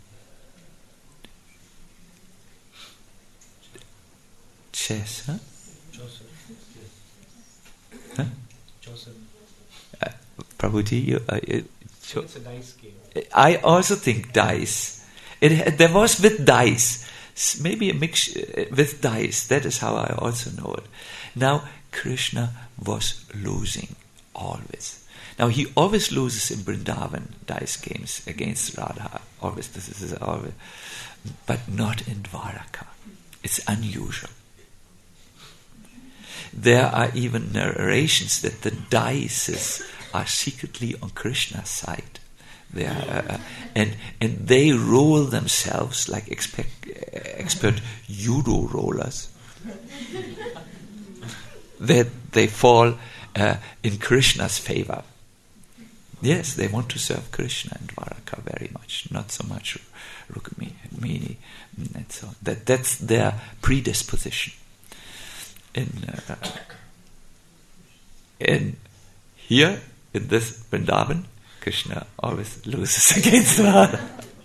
chess, huh? Joseph. Huh? Joseph. Uh, Prabhuji, you, uh, you, so It's a dice game. I also think dice. It there was with dice, maybe a mix uh, with dice. That is how I also know it. Now Krishna was losing always. Now he always loses in Vrindavan dice games against Radha. Always, this is always, but not in Dwaraka. It's unusual. There are even narrations that the dices are secretly on Krishna's side. They are, uh, and and they roll themselves like expect, expert judo rollers. That they fall uh, in Krishna's favor. Yes, they want to serve Krishna in Dwaraka very much, not so much Rukmini, and so that that's their predisposition. In uh, in here in this Vrindavan, Krishna always loses against Radha.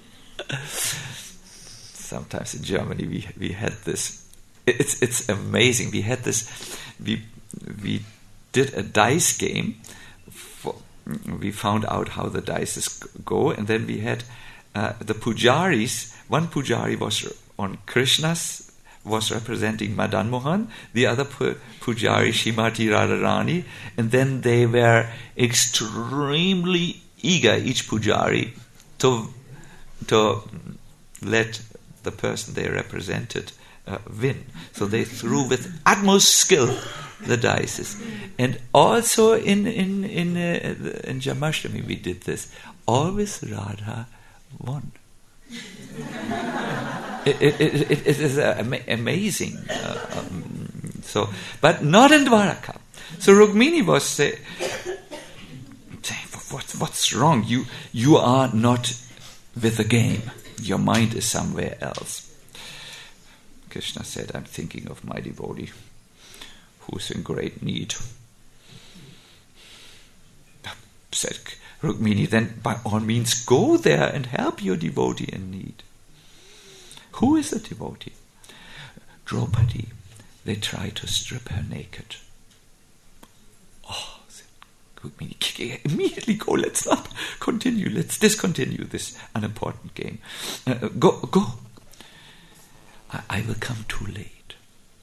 Sometimes in Germany we we had this. It's it's amazing. We had this. We we did a dice game. For, we found out how the dices go, and then we had uh, the pujaris. One pujari was on Krishna's. Was representing Madan Mohan, the other pu- pujari Shrimati Radharani, and then they were extremely eager, each pujari, to to let the person they represented uh, win. So they threw with utmost skill the dice, and also in in in uh, in Jamashtami we did this. Always Radha won. It, it, it, it is uh, ama- amazing. Uh, um, so, but not in Dwaraka. So Rukmini was saying, what, "What's wrong? You you are not with the game. Your mind is somewhere else." Krishna said, "I'm thinking of my devotee who's in great need." Said Rukmini, "Then by all means go there and help your devotee in need." Who is the devotee? Draupadi. They try to strip her naked. Oh, said Rukmini, immediately go. Let's not continue. Let's discontinue this unimportant game. Uh, go, go. I, I will come too late.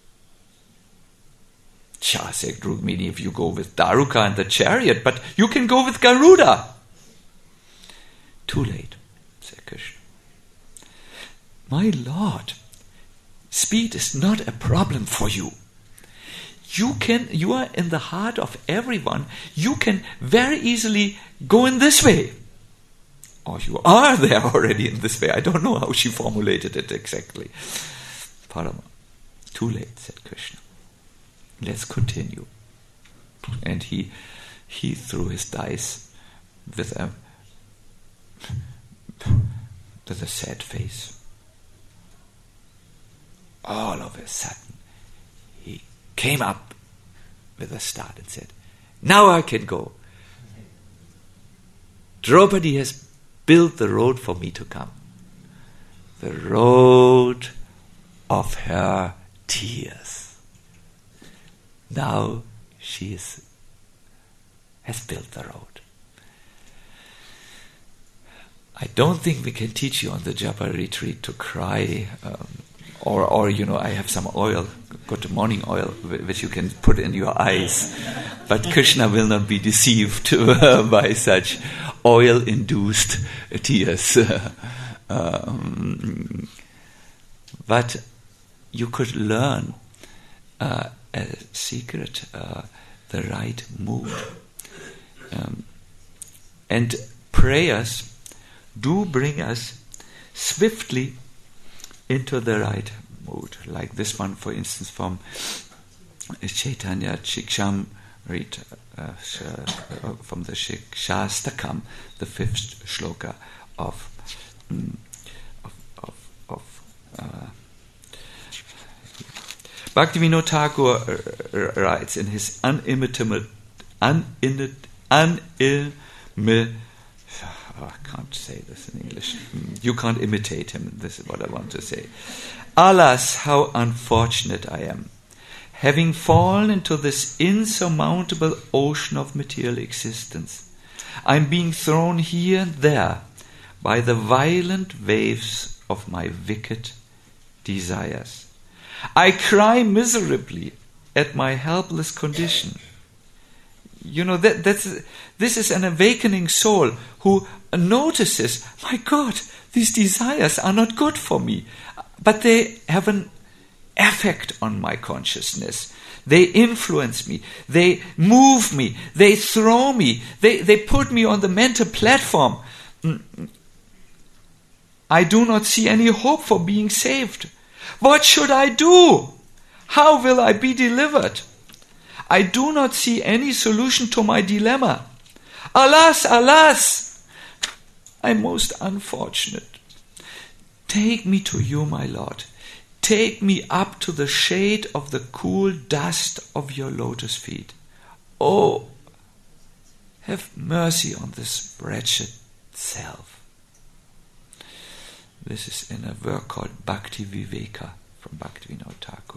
Shah said Rukmini, if you go with Daruka and the chariot, but you can go with Garuda. Too late, said Krishna. My Lord, speed is not a problem for you. You can, you are in the heart of everyone. You can very easily go in this way. Or you are there already in this way. I don't know how she formulated it exactly. Parama. Too late, said Krishna. Let's continue. And he he threw his dice with a with a sad face. All of a sudden, he came up with a start and said, "Now I can go. Draupadi has built the road for me to come. The road of her tears. Now she is, has built the road." I don't think we can teach you on the Japa retreat to cry. Um, Or, or you know, I have some oil, good morning oil, which you can put in your eyes. But Krishna will not be deceived uh, by such oil-induced tears. um, but you could learn uh, a secret uh, the right mood. Um, and prayers do bring us swiftly into the right mood. Like this one, for instance, from Chaitanya Chikshamrita, uh, uh, from the Shikshastakam, the fifth shloka of um, of, of, of uh, Bhaktivinoda Thakur writes in his unimitable, unimit, unimit, oh, I can't say this in English. You can't imitate him. This is what I want to say. Alas, how unfortunate I am, having fallen into this insurmountable ocean of material existence. I'm being thrown here and there by the violent waves of my wicked desires. I cry miserably at my helpless condition. You know, that that's this is an awakening soul who notices, my God, these desires are not good for me, but they have an effect on my consciousness. They influence me. They move me. They throw me. They, they put me on the mental platform. I do not see any hope for being saved. What should I do? How will I be delivered? I do not see any solution to my dilemma. Alas, alas! I'm most unfortunate. Take me to you, my Lord. Take me up to the shade of the cool dust of your lotus feet. Oh, have mercy on this wretched self. This is in a work called Bhakti Viveka from Bhaktivinoda Thakur.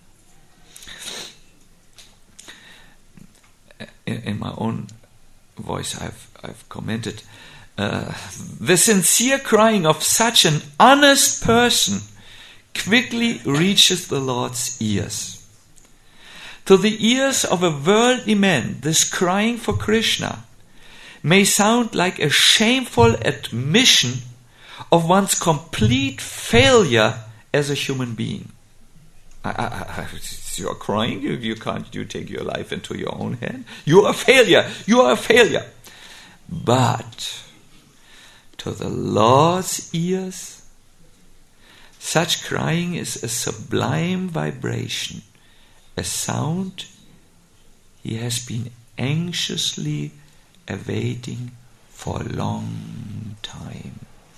In, in my own voice, I've I've commented uh, the sincere crying of such an honest person quickly reaches the Lord's ears. To the ears of a worldly man, this crying for Krishna may sound like a shameful admission of one's complete failure as a human being. I, I, I, you are crying, you, you can't you take your life into your own hand. You are a failure, you are a failure. But to the Lord's ears, such crying is a sublime vibration, a sound he has been anxiously awaiting for a long time.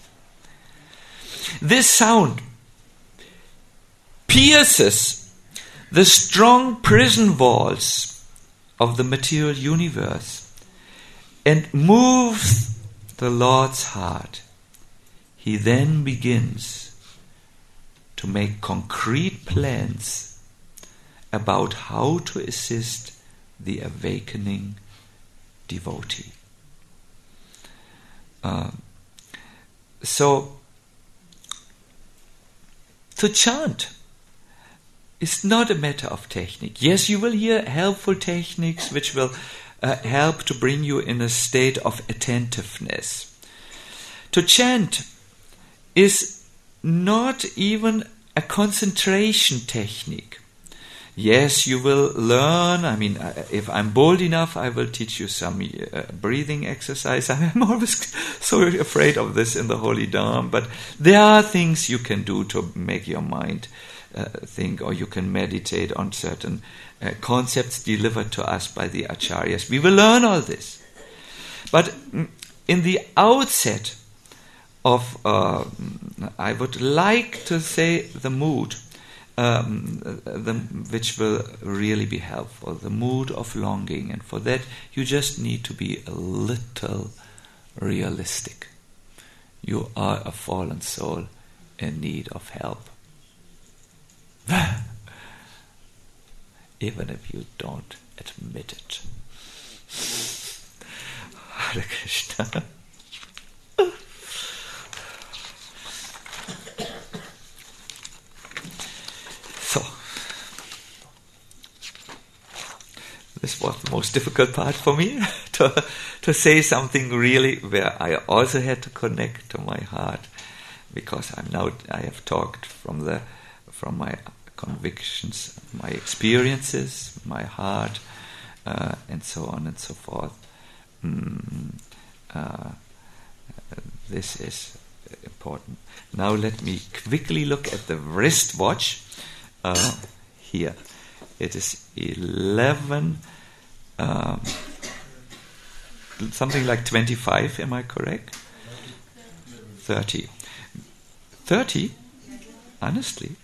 This sound pierces the strong prison walls of the material universe and moves the Lord's heart. He then begins to make concrete plans about how to assist the awakening devotee. Uh, so, to chant is not a matter of technique. Yes, you will hear helpful techniques which will uh, help to bring you in a state of attentiveness. To chant is not even a concentration technique. Yes, you will learn. I mean, if I'm bold enough, I will teach you some uh, breathing exercise. I'm always so afraid of this in the Holy Dharma, but there are things you can do to make your mind uh, think, or you can meditate on certain uh, concepts delivered to us by the Acharyas. We will learn all this. But in the outset of, uh, I would like to say the mood, Um, the, which will really be helpful, the mood of longing. And for that, you just need to be a little realistic. You are a fallen soul in need of help. Even if you don't admit it. Hare Krishna. This was the most difficult part for me, to to say something really where I also had to connect to my heart, because I'm now I have talked from the from my convictions, my experiences, my heart, uh, and so on and so forth. Mm, uh, this is important. Now let me quickly look at the wristwatch. Uh, here, it is eleven, um, something like twenty-five. Am I correct? Thirty. Thirty? Honestly.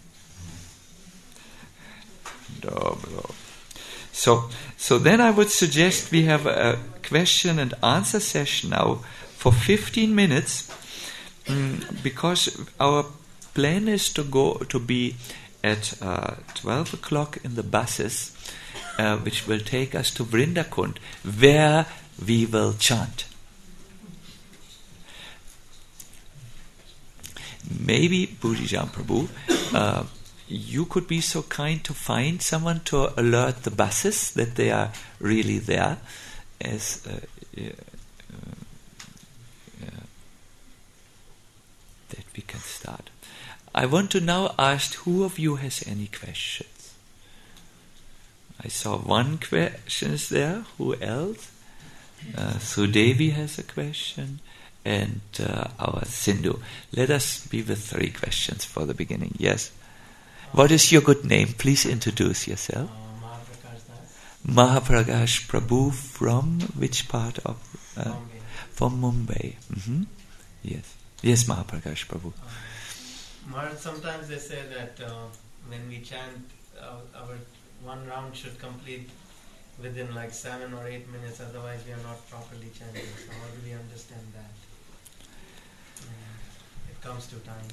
No, no. So, so then I would suggest we have a question and answer session now for fifteen minutes, um, because our plan is to go to be at uh, twelve o'clock in the buses, uh, which will take us to Vrindakund, where we will chant. Maybe, Bhujijan Prabhu, uh, you could be so kind to find someone to alert the buses that they are really there, as uh, uh, uh, that we can start. I want to now ask who of you has any questions. I saw one question there. Who else? Uh, Sudevi has a question. And uh, our Sindhu. Let us be with three questions for the beginning. Yes. What is your good name? Please introduce yourself. Uh, Mahaprakash Das. Mahaprakash Prabhu from which part of? Uh, Mumbai. From Mumbai. Mm-hmm. Yes. Yes, Mahaprakash Prabhu. Uh, Maharaj, sometimes they say that uh, when we chant, uh, our one round should complete within like seven or eight minutes, otherwise we are not properly chanting. So how do we understand that? Uh, it comes to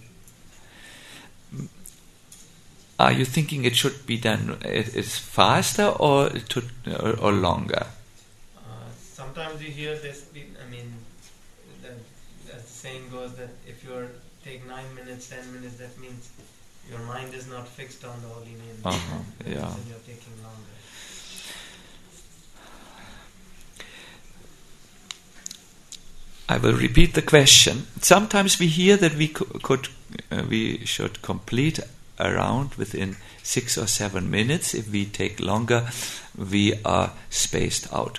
time. Are you thinking it should be done it is faster or to, or, or longer? Uh, sometimes you hear this. I mean, that, as the saying goes, that if you take nine minutes, ten minutes, that means your mind is not fixed on the holy name. Uh-huh, yeah. And you're taking longer. I will repeat the question. Sometimes we hear that we co- could, uh, we should complete a round within six or seven minutes. If we take longer, we are spaced out.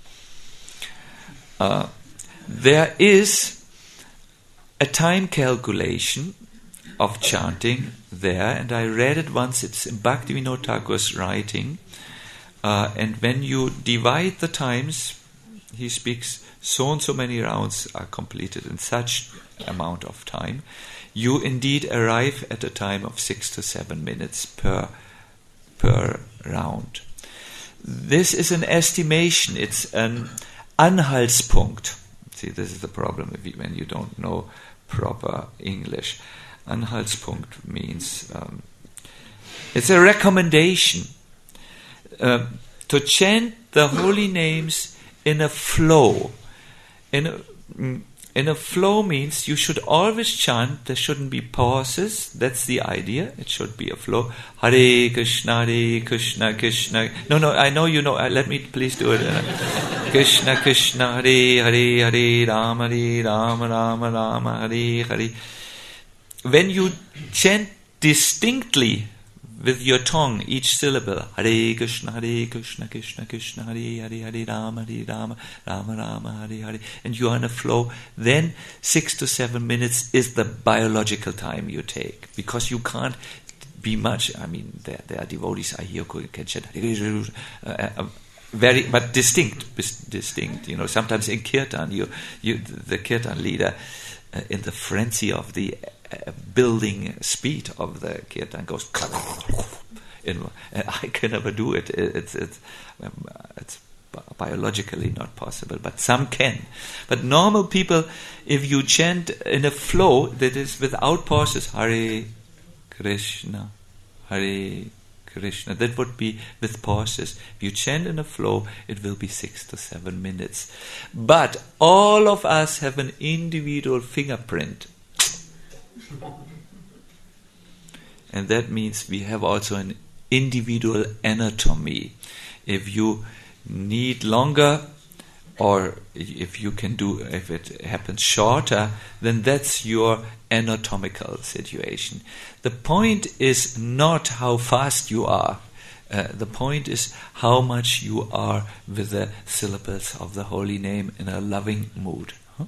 Uh, there is a time calculation of chanting there, and I read it once. It's in Bhaktivinoda Thakur's writing, uh, and when you divide the times, he speaks so and so many rounds are completed in such amount of time, you indeed arrive at a time of six to seven minutes per per round. This is an estimation. It's an Anhaltspunkt. See, this is the problem if you, when you don't know proper English. Anhaltspunkt means um, it's a recommendation uh, to chant the holy names in a flow. In a, in a flow means you should always chant. There shouldn't be pauses. That's the idea. It should be a flow. Hare Krishna, Hare Krishna, Krishna. No, no, I know you know. Uh, let me please do it. Uh, Krishna, Krishna, Hare Hare, Hare Rama, Hare Rama, Rama Rama, Hare Hare. When you chant distinctly with your tongue, each syllable, Hare Krishna, Hare Krishna, Krishna Krishna, Hare Hare, Hare Rama, Hare Rama, Rama Rama, Hare Hare, and you are in a flow, then six to seven minutes is the biological time you take, because you can't be much. I mean, there, there are devotees I hear who can chant uh, uh, very, but distinct, distinct. You know, sometimes in kirtan, you, you, the kirtan leader, uh, in the frenzy of the Uh, building speed of the kirtan goes in, uh, I can never do it. It's it's um, it's biologically not possible, but some can. But normal people, if you chant in a flow that is without pauses, Hare Krishna, Hare Krishna, that would be with pauses. If you chant in a flow, it will be six to seven minutes. But all of us have an individual fingerprint. And that means we have also an individual anatomy. If you need longer, or if you can do, if it happens shorter, then that's your anatomical situation. The point is not how fast you are. Uh, the point is how much you are with the syllables of the holy name in a loving mood. Huh?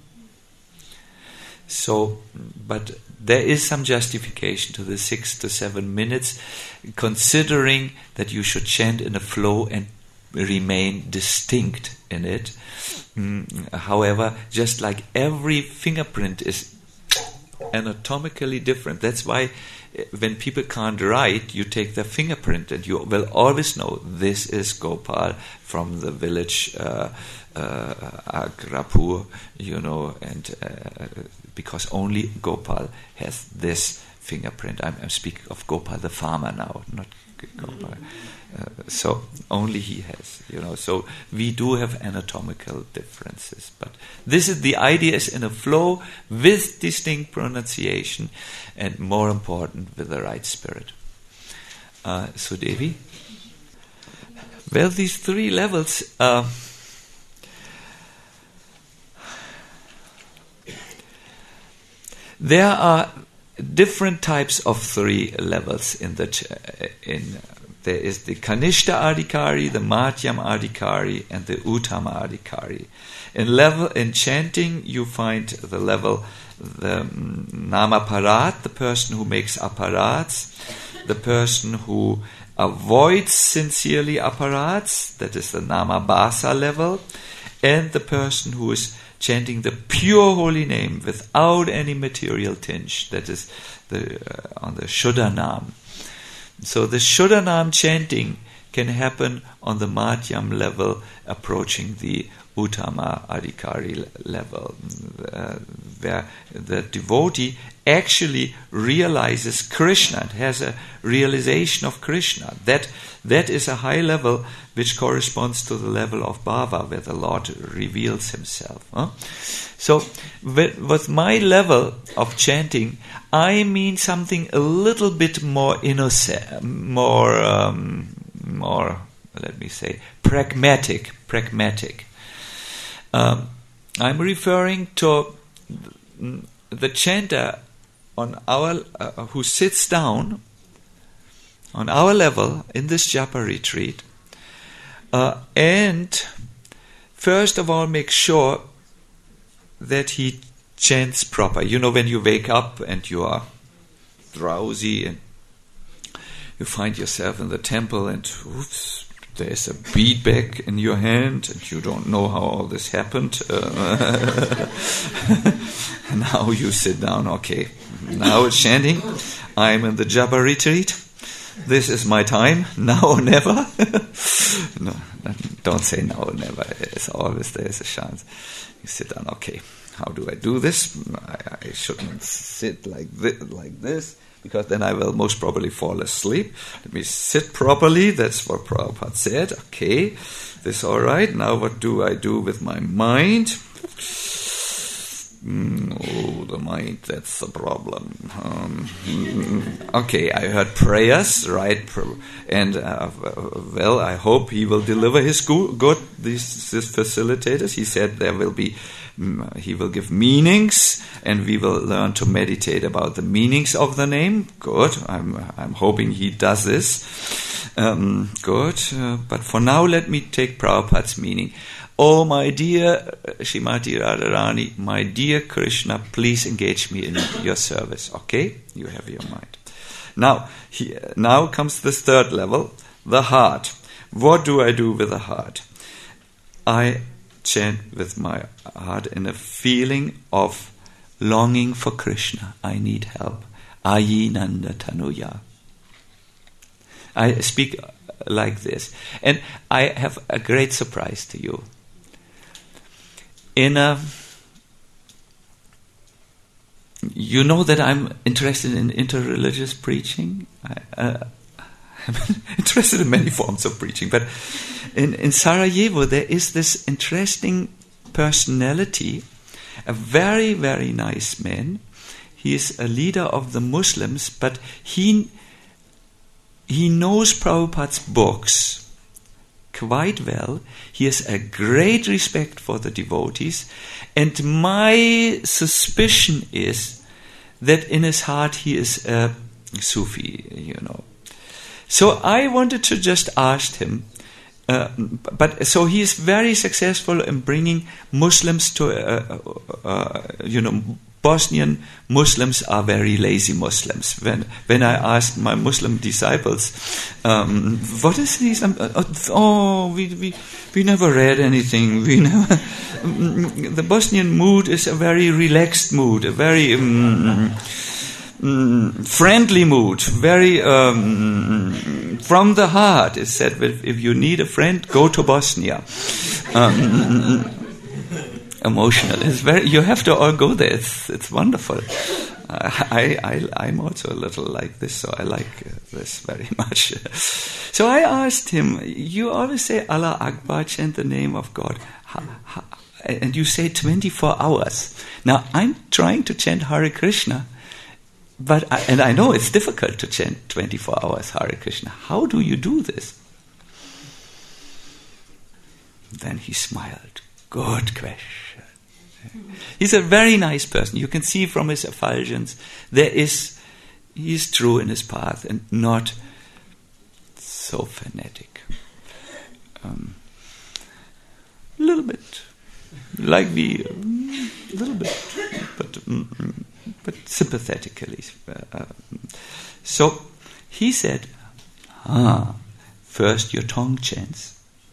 So, but there is some justification to the six to seven minutes, considering that you should chant in a flow and remain distinct in it. Mm, however, just like every fingerprint is anatomically different, that's why when people can't write, you take their fingerprint and you will always know this is Gopal from the village uh, uh, Agrapur, you know, and uh, because only Gopal has this fingerprint. I'm, I'm speaking of Gopal the farmer now, not Gopal. Uh, so only he has, you know. So we do have anatomical differences, but this is the idea is in a flow with distinct pronunciation, and more important, with the right spirit. Uh, so Devi, well, these three levels. Uh, there are different types of three levels in the ch- in. There is the Kanishta Adhikari, the Madhyam Adhikari, and the Uttama Adhikari. In level in chanting, you find the level, the um, Namaparat, the person who makes aparats, the person who avoids sincerely aparats, that is the Namabhasa level, and the person who is chanting the pure holy name without any material tinge, that is the uh, on the Shuddhanam. So the Shuddhanam chanting can happen on the Madhyam level, approaching the Uttama Adhikari level, uh, where the devotee actually realizes Krishna, and has a realization of Krishna. That that is a high level which corresponds to the level of Bhava, where the Lord reveals himself. Huh? So with, with my level of chanting, I mean something a little bit more innocent, more, um, more, let me say, pragmatic, pragmatic. Um, I'm referring to the chanter on our uh, who sits down on our level in this japa retreat, uh, and first of all make sure that he chants proper. You know, when you wake up and you are drowsy and you find yourself in the temple and oops, there's a bead bag in your hand and you don't know how all this happened. Uh, now you sit down, okay, now it's chanting. I'm in the japa retreat. This is my time, now or never. No, don't say now or never. It's always there's a chance. You sit down, okay, how do I do this? I, I shouldn't sit like this, like this, because then I will most probably fall asleep. Let me sit properly, that's what Prabhupada said. Okay, this all right. Now what do I do with my mind? Mm, oh, the mind, that's the problem. Um, okay, I heard prayers, right? And, uh, well, I hope he will deliver his good, these, these facilitators. He said there will be, um, he will give meanings, and we will learn to meditate about the meanings of the name. Good, I'm, I'm hoping he does this. Um, good, uh, but for now, let me take Prabhupada's meaning. Oh, my dear Srimati Radharani, my dear Krishna, please engage me in your service. Okay? You have your mind. Now, he, now comes this third level, the heart. What do I do with the heart? I chant with my heart in a feeling of longing for Krishna. I need help. Ayi Nanda Tanuya. I speak like this. And I have a great surprise to you. In a, you know that I'm interested in interreligious preaching. I, uh, I'm interested in many forms of preaching, but in, in Sarajevo there is this interesting personality, a very, very nice man. He is a leader of the Muslims, but he he knows Prabhupada's books quite well. He has a great respect for the devotees, and my suspicion is that in his heart he is a Sufi, you know. So I wanted to just ask him, uh, but so he is very successful in bringing Muslims to, uh, uh, you know, Bosnian Muslims are very lazy Muslims. When when I asked my Muslim disciples, um, what is this? Um, oh, we we we never read anything. We never. The Bosnian mood is a very relaxed mood, a very um, um, friendly mood, very um, from the heart. It's said, if you need a friend, go to Bosnia. Um, Emotional. It's very. You have to all go there. It's it's wonderful. I I I'm also a little like this, so I like uh, this very much. So I asked him. You always say Allah Akbar, chant the name of God, ha, ha, and you say twenty-four hours. Now I'm trying to chant Hare Krishna, but I, and I know it's difficult to chant twenty-four hours Hare Krishna. How do you do this? Then he smiled. Good question. He's a very nice person. You can see from his effulgence there is he is true in his path and not so fanatic. Um, a little bit like me, a little bit, but um, but sympathetically. Uh, so he said, "Ah, first your tongue chants."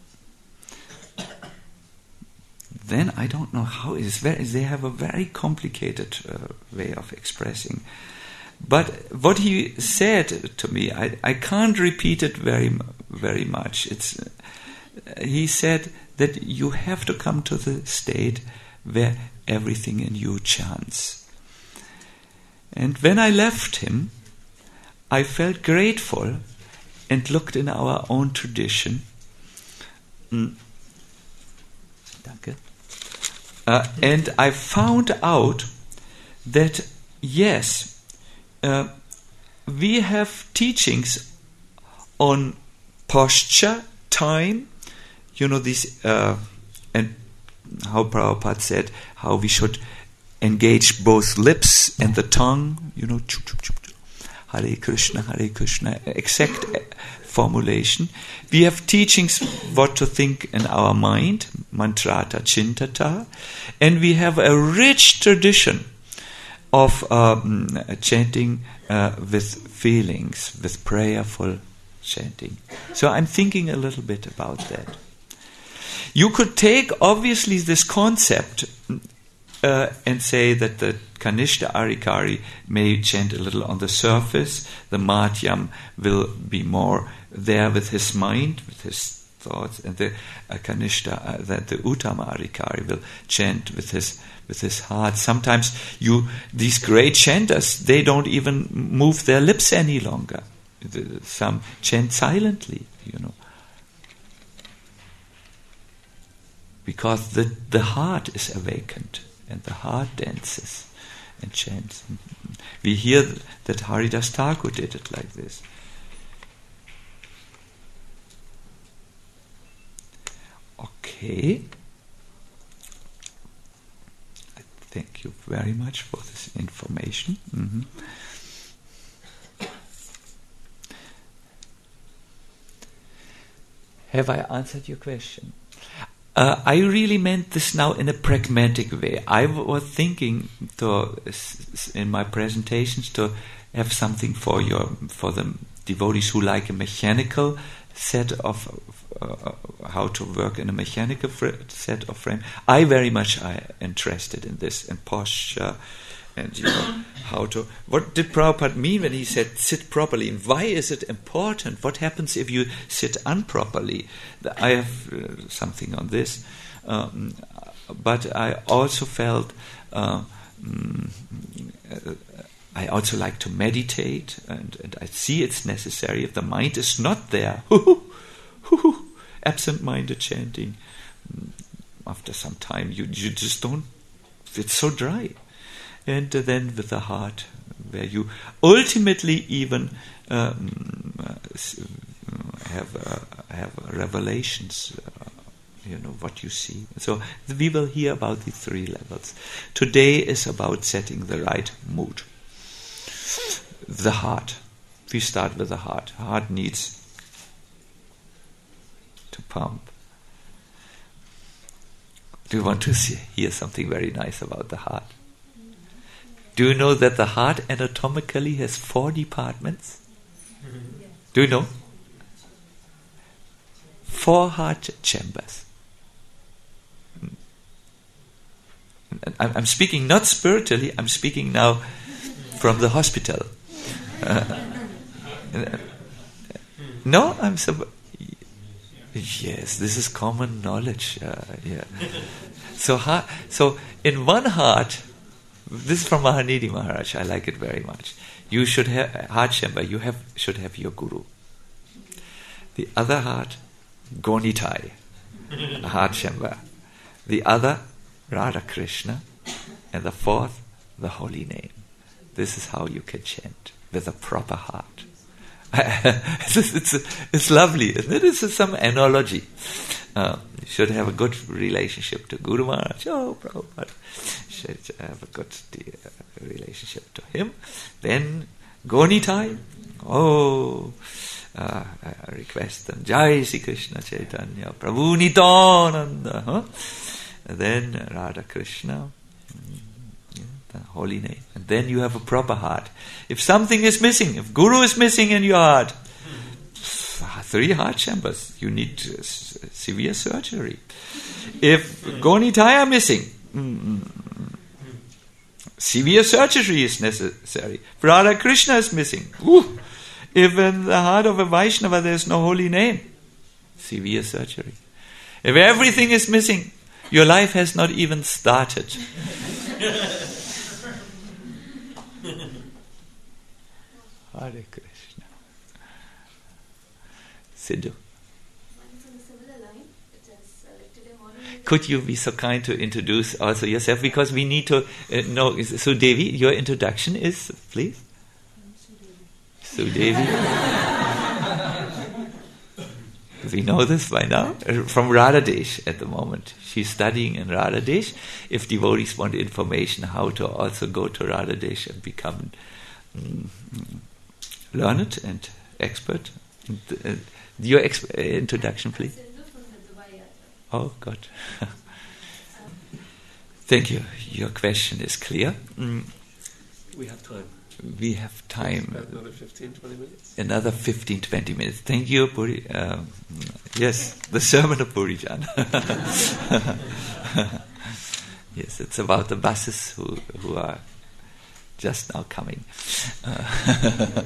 Then I don't know how it is. Very, they have a very complicated uh, way of expressing. But what he said to me, I, I can't repeat it very very much. It's uh, he said that you have to come to the state where everything in you chants. And when I left him, I felt grateful and looked in our own tradition. Mm. Danke. Uh, and I found out that, yes, uh, we have teachings on posture, time, you know, this, uh, and how Prabhupada said, how we should engage both lips and the tongue, you know, Hare Krishna, Hare Krishna, exact formulation. We have teachings what to think in our mind, mantrata, chintata, and we have a rich tradition of um, chanting uh, with feelings, with prayerful chanting. So I'm thinking a little bit about that. You could take obviously this concept uh, and say that the Kanishta Adhikari may chant a little on the surface, the Madhyam will be more there with his mind, with his thoughts, and the uh, Kanishta, uh, that the Uttama Adhikari will chant with his with his heart. Sometimes you these great chanters, they don't even move their lips any longer. The, some chant silently, you know, because the the heart is awakened and the heart dances and chants. We hear that Haridas Thakur did it like this. Okay. I thank you very much for this information. Mm-hmm. Have I answered your question? Uh, I really meant this now in a pragmatic way. I w- was thinking to, in my presentations, to have something for your for the devotees who like a mechanical set of uh, how to work in a mechanical fr- set of frame. I very much am interested in this, in posture, and you know how to. What did Prabhupada mean when he said sit properly? And why is it important? What happens if you sit improperly? I have uh, something on this, um, but I also felt. Uh, mm, uh, I also like to meditate, and, and I see it's necessary. If the mind is not there, absent-minded chanting, after some time you you just don't. It's so dry. And uh, then with the heart, where you ultimately even um, have uh, have revelations, uh, you know what you see. So we will hear about the three levels. Today is about setting the right mood, the heart. we start with the heart. Heart needs to pump. Do you want to see, hear something very nice about the heart? Do you know that the heart anatomically has four departments? Do you know? Four heart chambers. I'm speaking not spiritually, I'm speaking now from the hospital. Uh, no, I'm so... Yes, this is common knowledge. Uh, yeah. So, ha- so in one heart, this is from Mahanidi Maharaj. I like it very much. You should have heart chamber. You have should have your guru. The other heart, Gonitai, heart chamber. The other, Radha Krishna, and the fourth, the holy name. This is how you can chant with a proper heart. it's, it's, it's lovely, isn't it? It's some analogy. Uh, you should have a good relationship to Guru Maharaj. Oh, Prabhupada. You should have a good uh, relationship to him. Then, Gonitai. Oh, uh, I request them. Jai Sri Krishna Chaitanya Prabhu Nityananda. Huh? And then, Radha Krishna. The holy name. And then you have a proper heart. If something is missing, if Guru is missing in your heart, three heart chambers, you need uh, severe surgery. If Gonitai are missing, mm, severe surgery is necessary. If Radha Krishna is missing, ooh, if in the heart of a Vaishnava there is no holy name, severe surgery. If everything is missing, your life has not even started. Hare Krishna. Sidhu. Could you be so kind to introduce also yourself? Because we need to uh, know. So, Devi, your introduction is, please? So, Devi. We know this by now. Uh, from Radhadesh at the moment. She's studying in Radhadesh. If devotees want information how to also go to Radhadesh and become mm, learned and expert. Uh, your exp- uh, introduction, please. Oh, God. Thank you. Your question is clear. Mm. We have time. We have time. Another fifteen, twenty minutes. Another fifteen, twenty minutes. Thank you, Puri. Um, yes, the sermon of Purijan. Yes, it's about the buses who, who are just now coming. Uh,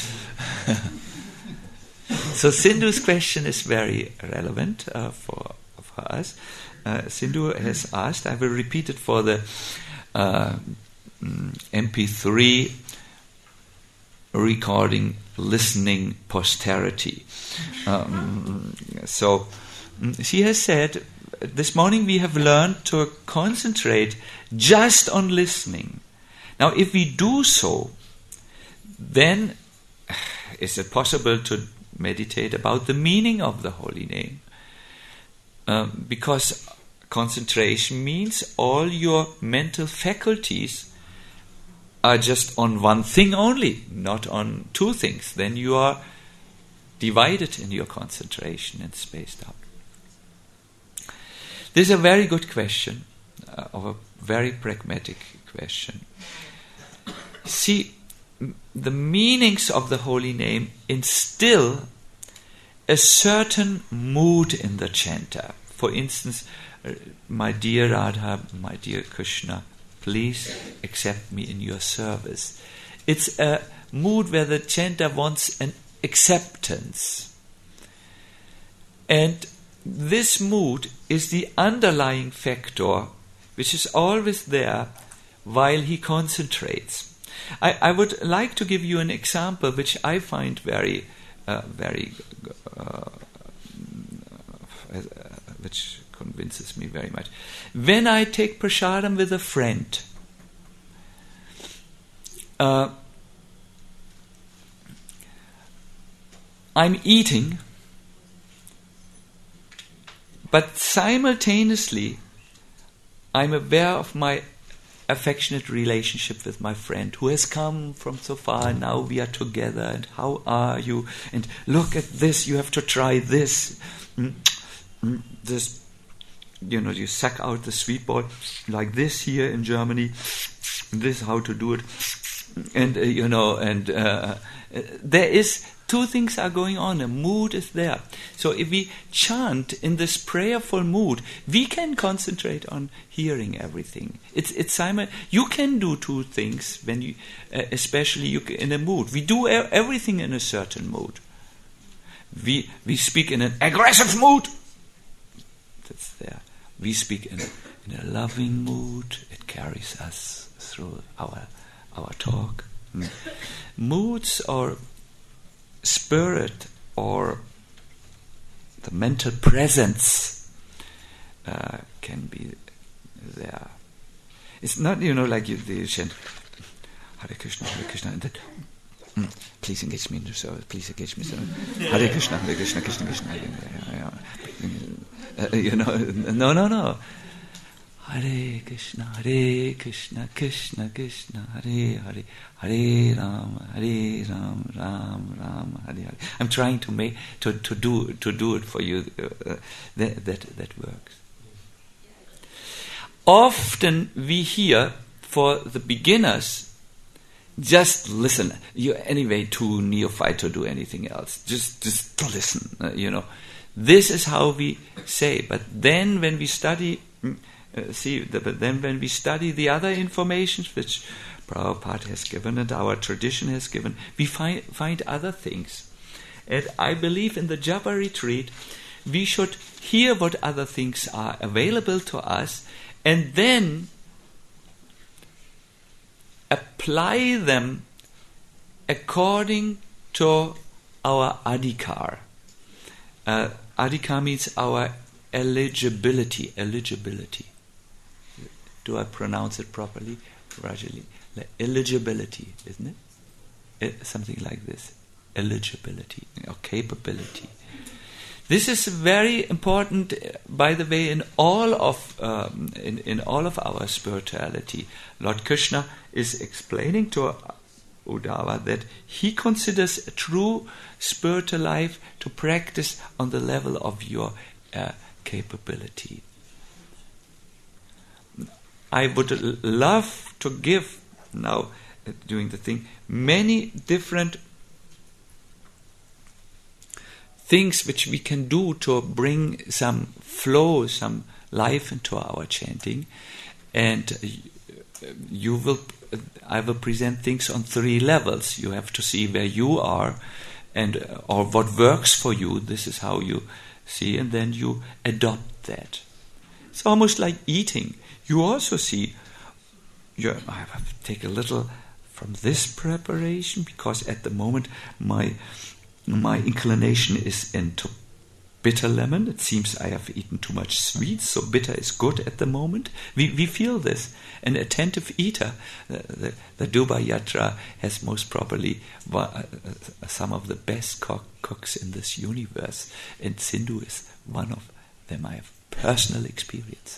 so Sindhu's question is very relevant uh, for, for us. Uh, Sindhu has asked, I will repeat it for the uh, M P three recording listening posterity. Um, so she has said, this morning we have learned to concentrate just on listening. Now if we do so, then is it possible to meditate about the meaning of the holy name? Um, because concentration means all your mental faculties are just on one thing only, not on two things. Then you are divided in your concentration and spaced out. This is a very good question, uh, of a very pragmatic question. See, m- the meanings of the holy name instill a certain mood in the chanter. For instance, uh, my dear Radha, my dear Krishna, please accept me in your service. It's a mood where the chanter wants an acceptance. And this mood is the underlying factor which is always there while he concentrates. I, I would like to give you an example which I find very, uh, very, uh, uh, which convinces me very much. When I take prasadam with a friend, uh, I'm eating, but simultaneously I'm aware of my affectionate relationship with my friend who has come from so far, and now we are together, and how are you? And look at this, you have to try this. Mm, mm, this, you know, you suck out the sweet ball like this here in Germany. This is how to do it. And, uh, you know, and uh, uh, there is... Two things are going on. A mood is there. So if we chant in this prayerful mood, we can concentrate on hearing everything. It's it's Simon. You can do two things when you, uh, especially you in a mood. We do e- everything in a certain mood. We we speak in an aggressive mood. That's there. We speak in a, in a loving mood. It carries us through our our talk. Mm. Moods or spirit or the mental presence uh, can be there. It's not, you know, like you, you chant Hare Krishna, Hare Krishna, and then mm, please engage me in the service, please engage me in the service. Hare Krishna, Hare Krishna, Krishna Krishna. Yeah, yeah. Uh, you know, no, no, no. Hare Krishna, Hare Krishna, Krishna Krishna, Hare Hare, Hare Rama, Hare Rama, Ram Ram, Hare Hare. I'm trying to make to, to do to do it for you. Uh, that that that works. Often we hear for the beginners, just listen. You anyway too neophyte to do anything else. Just just to listen. Uh, you know, this is how we say. But then when we study. Uh, see, the, but then when we study the other informations which Prabhupada has given and our tradition has given, we find find other things. And I believe in the Japa retreat, we should hear what other things are available to us and then apply them according to our adhikar. Uh, adhikar means our eligibility. Eligibility. Do I pronounce it properly? Rajali. Like eligibility, isn't it? Uh, something like this. Eligibility or capability. This is very important, uh, by the way, in all of um, in, in all of our spirituality. Lord Krishna is explaining to Uddhava that he considers a true spiritual life to practice on the level of your uh, capability. I would l- love to give now, uh, doing the thing, many different things which we can do to bring some flow, some life into our chanting, and uh, you will. Uh, I will present things on three levels. You have to see where you are, and uh, or what works for you. This is how you see, and then you adopt that. It's almost like eating. You also see, you, I have to take a little from this preparation because at the moment my my inclination is into bitter lemon. It seems I have eaten too much sweets, so bitter is good at the moment. We we feel this. An attentive eater, uh, the, the Duba Yatra has most probably one, uh, some of the best cook, cooks in this universe, and Sindhu is one of them. I have personal experience.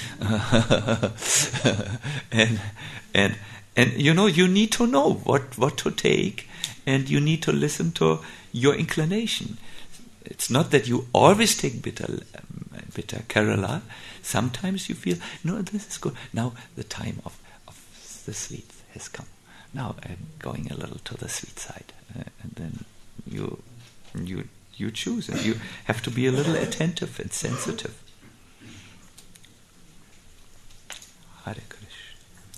and and and you know, you need to know what, what to take, and you need to listen to your inclination. It's not that you always take bitter um, bitter Kerala. Sometimes you feel, no, this is good. Now the time of, of the sweet has come. Now I'm going a little to the sweet side, uh, and then you you you choose, and you have to be a little attentive and sensitive. Hare Krishna.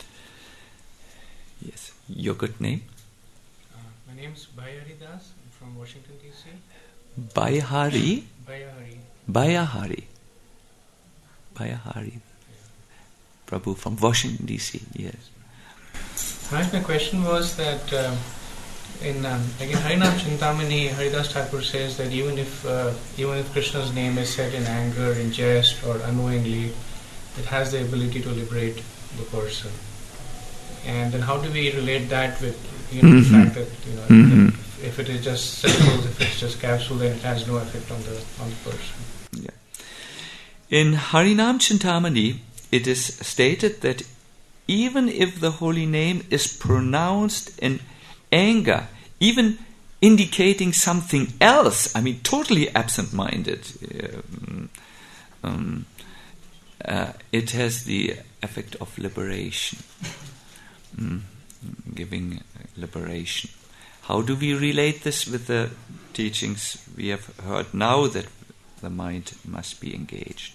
Yes, your good name? Uh, my name is Bayahari Das. I'm from Washington, D C. Bayahari? Bayahari. Bayahari. Bayahari. Prabhu from Washington, D C. Yes. My question was that uh, in um, again Harinam Chintamani, Haridas Thakur says that even if uh, even if Krishna's name is said in anger, in jest, or unknowingly, it has the ability to liberate the person. And then how do we relate that with, you know, mm-hmm. the fact that, you know, mm-hmm. if, if it is just syllables, if it's just capsule, then it has no effect on the on the person. Yeah. In Harinam Chintamani, it is stated that even if the holy name is pronounced in anger, even indicating something else, I mean, totally absent-minded, um, um, uh, it has the effect of liberation, mm, giving liberation. How do we relate this with the teachings we have heard now that the mind must be engaged?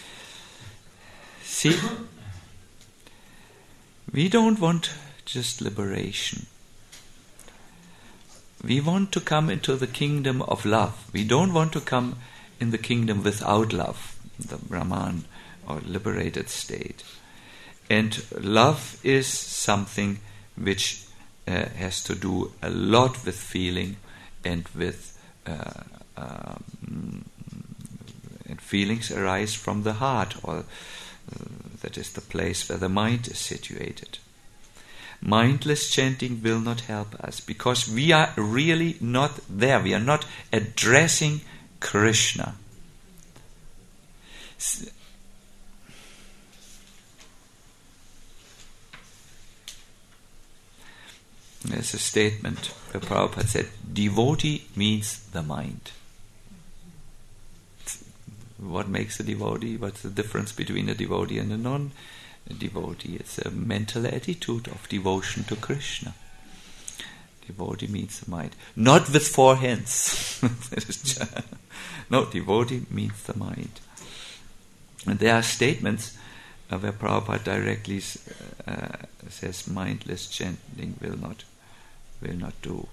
See, we don't want just liberation. We want to come into the kingdom of love. We don't want to come in the kingdom without love, the Brahman or liberated state. And love is something which uh, has to do a lot with feeling and with uh, um, and feelings arise from the heart, or uh, that is the place where the mind is situated. Mindless chanting will not help us because we are really not there. We are not addressing Krishna. There's a statement where Prabhupada said, devotee means the mind. What makes a devotee? What's the difference between a devotee and a non-devotee? It's a mental attitude of devotion to Krishna. Devotee means the mind. Not with four hands. No, devotee means the mind. And there are statements uh, where Prabhupada directly uh, says mindless chanting will not, will not do.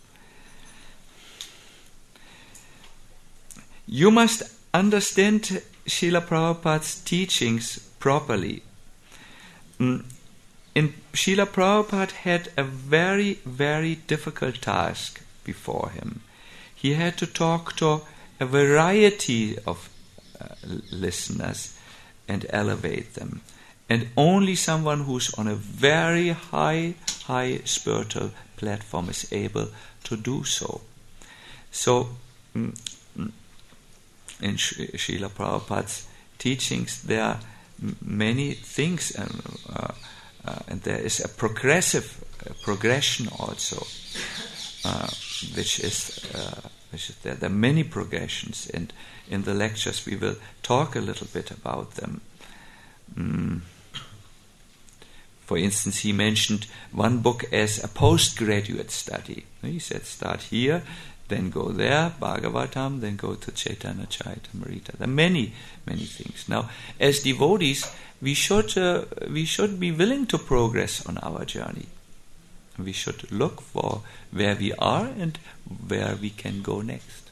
You must understand Srila Prabhupada's teachings properly. Mm. In Srila Prabhupada had a very, very difficult task before him. He had to talk to a variety of uh, listeners and elevate them. And only someone who's on a very high, high spiritual platform is able to do so. So, mm, in Srila Prabhupada's teachings, there are m- many things, um, uh, uh, and there is a progressive uh, progression also, uh, which is uh, which is there. There are many progressions, and in the lectures we will talk a little bit about them. Mm. For instance, he mentioned one book as a postgraduate study. He said, start here, then go there, Bhagavatam, then go to Chaitanya Charitamrita. There are many, many things. Now, as devotees, we should uh, we should be willing to progress on our journey. We should look for where we are and where we can go next.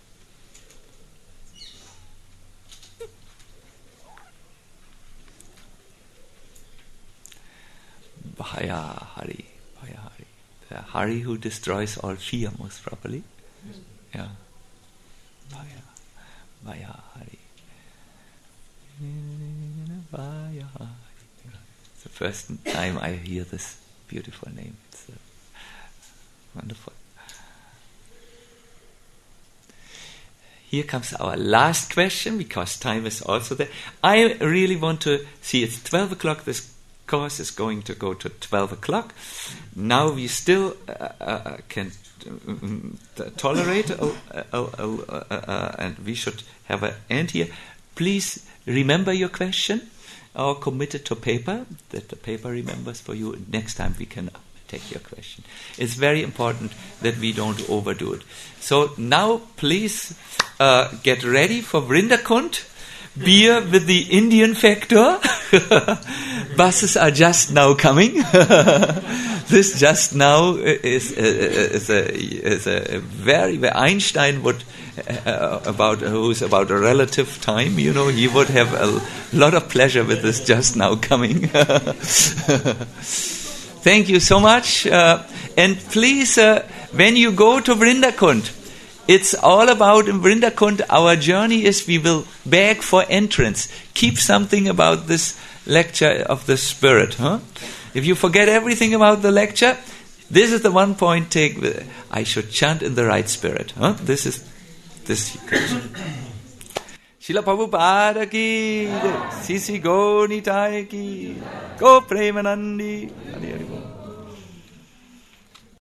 Bhaya Hari, Bhaya Hari. The Hari who destroys all fear, most probably. Yeah. Bhaya, Bhaya Hari. Bhaya Hari. It's the first time I hear this beautiful name. It's uh, wonderful. Here comes our last question, because time is also there. I really want to see, it's twelve o'clock, this course is going to go to twelve o'clock. Now we still uh, uh, can uh, tolerate, uh, uh, uh, uh, uh, and we should have an end here. Please remember your question, or commit it to paper, that the paper remembers for you. Next time we can take your question. It's very important that we don't overdo it. So now please uh, get ready for Vrindakund. Beer with the Indian factor. Buses are just now coming. This just now is, is, a, is a very, very Einstein would uh, about who's about a relative time. You know, he would have a lot of pleasure with this just now coming. Thank you so much, uh, and please, uh, when you go to Vrindakund, it's all about in Vrindakund. Our journey is we will beg for entrance. Keep something about this lecture of the spirit. Huh? If you forget everything about the lecture, this is the one point take. With, I should chant in the right spirit. Huh? This is this. Srila Prabhupada ki, Sisi Go Nitai ki, Go Premanandi. Hari Hari.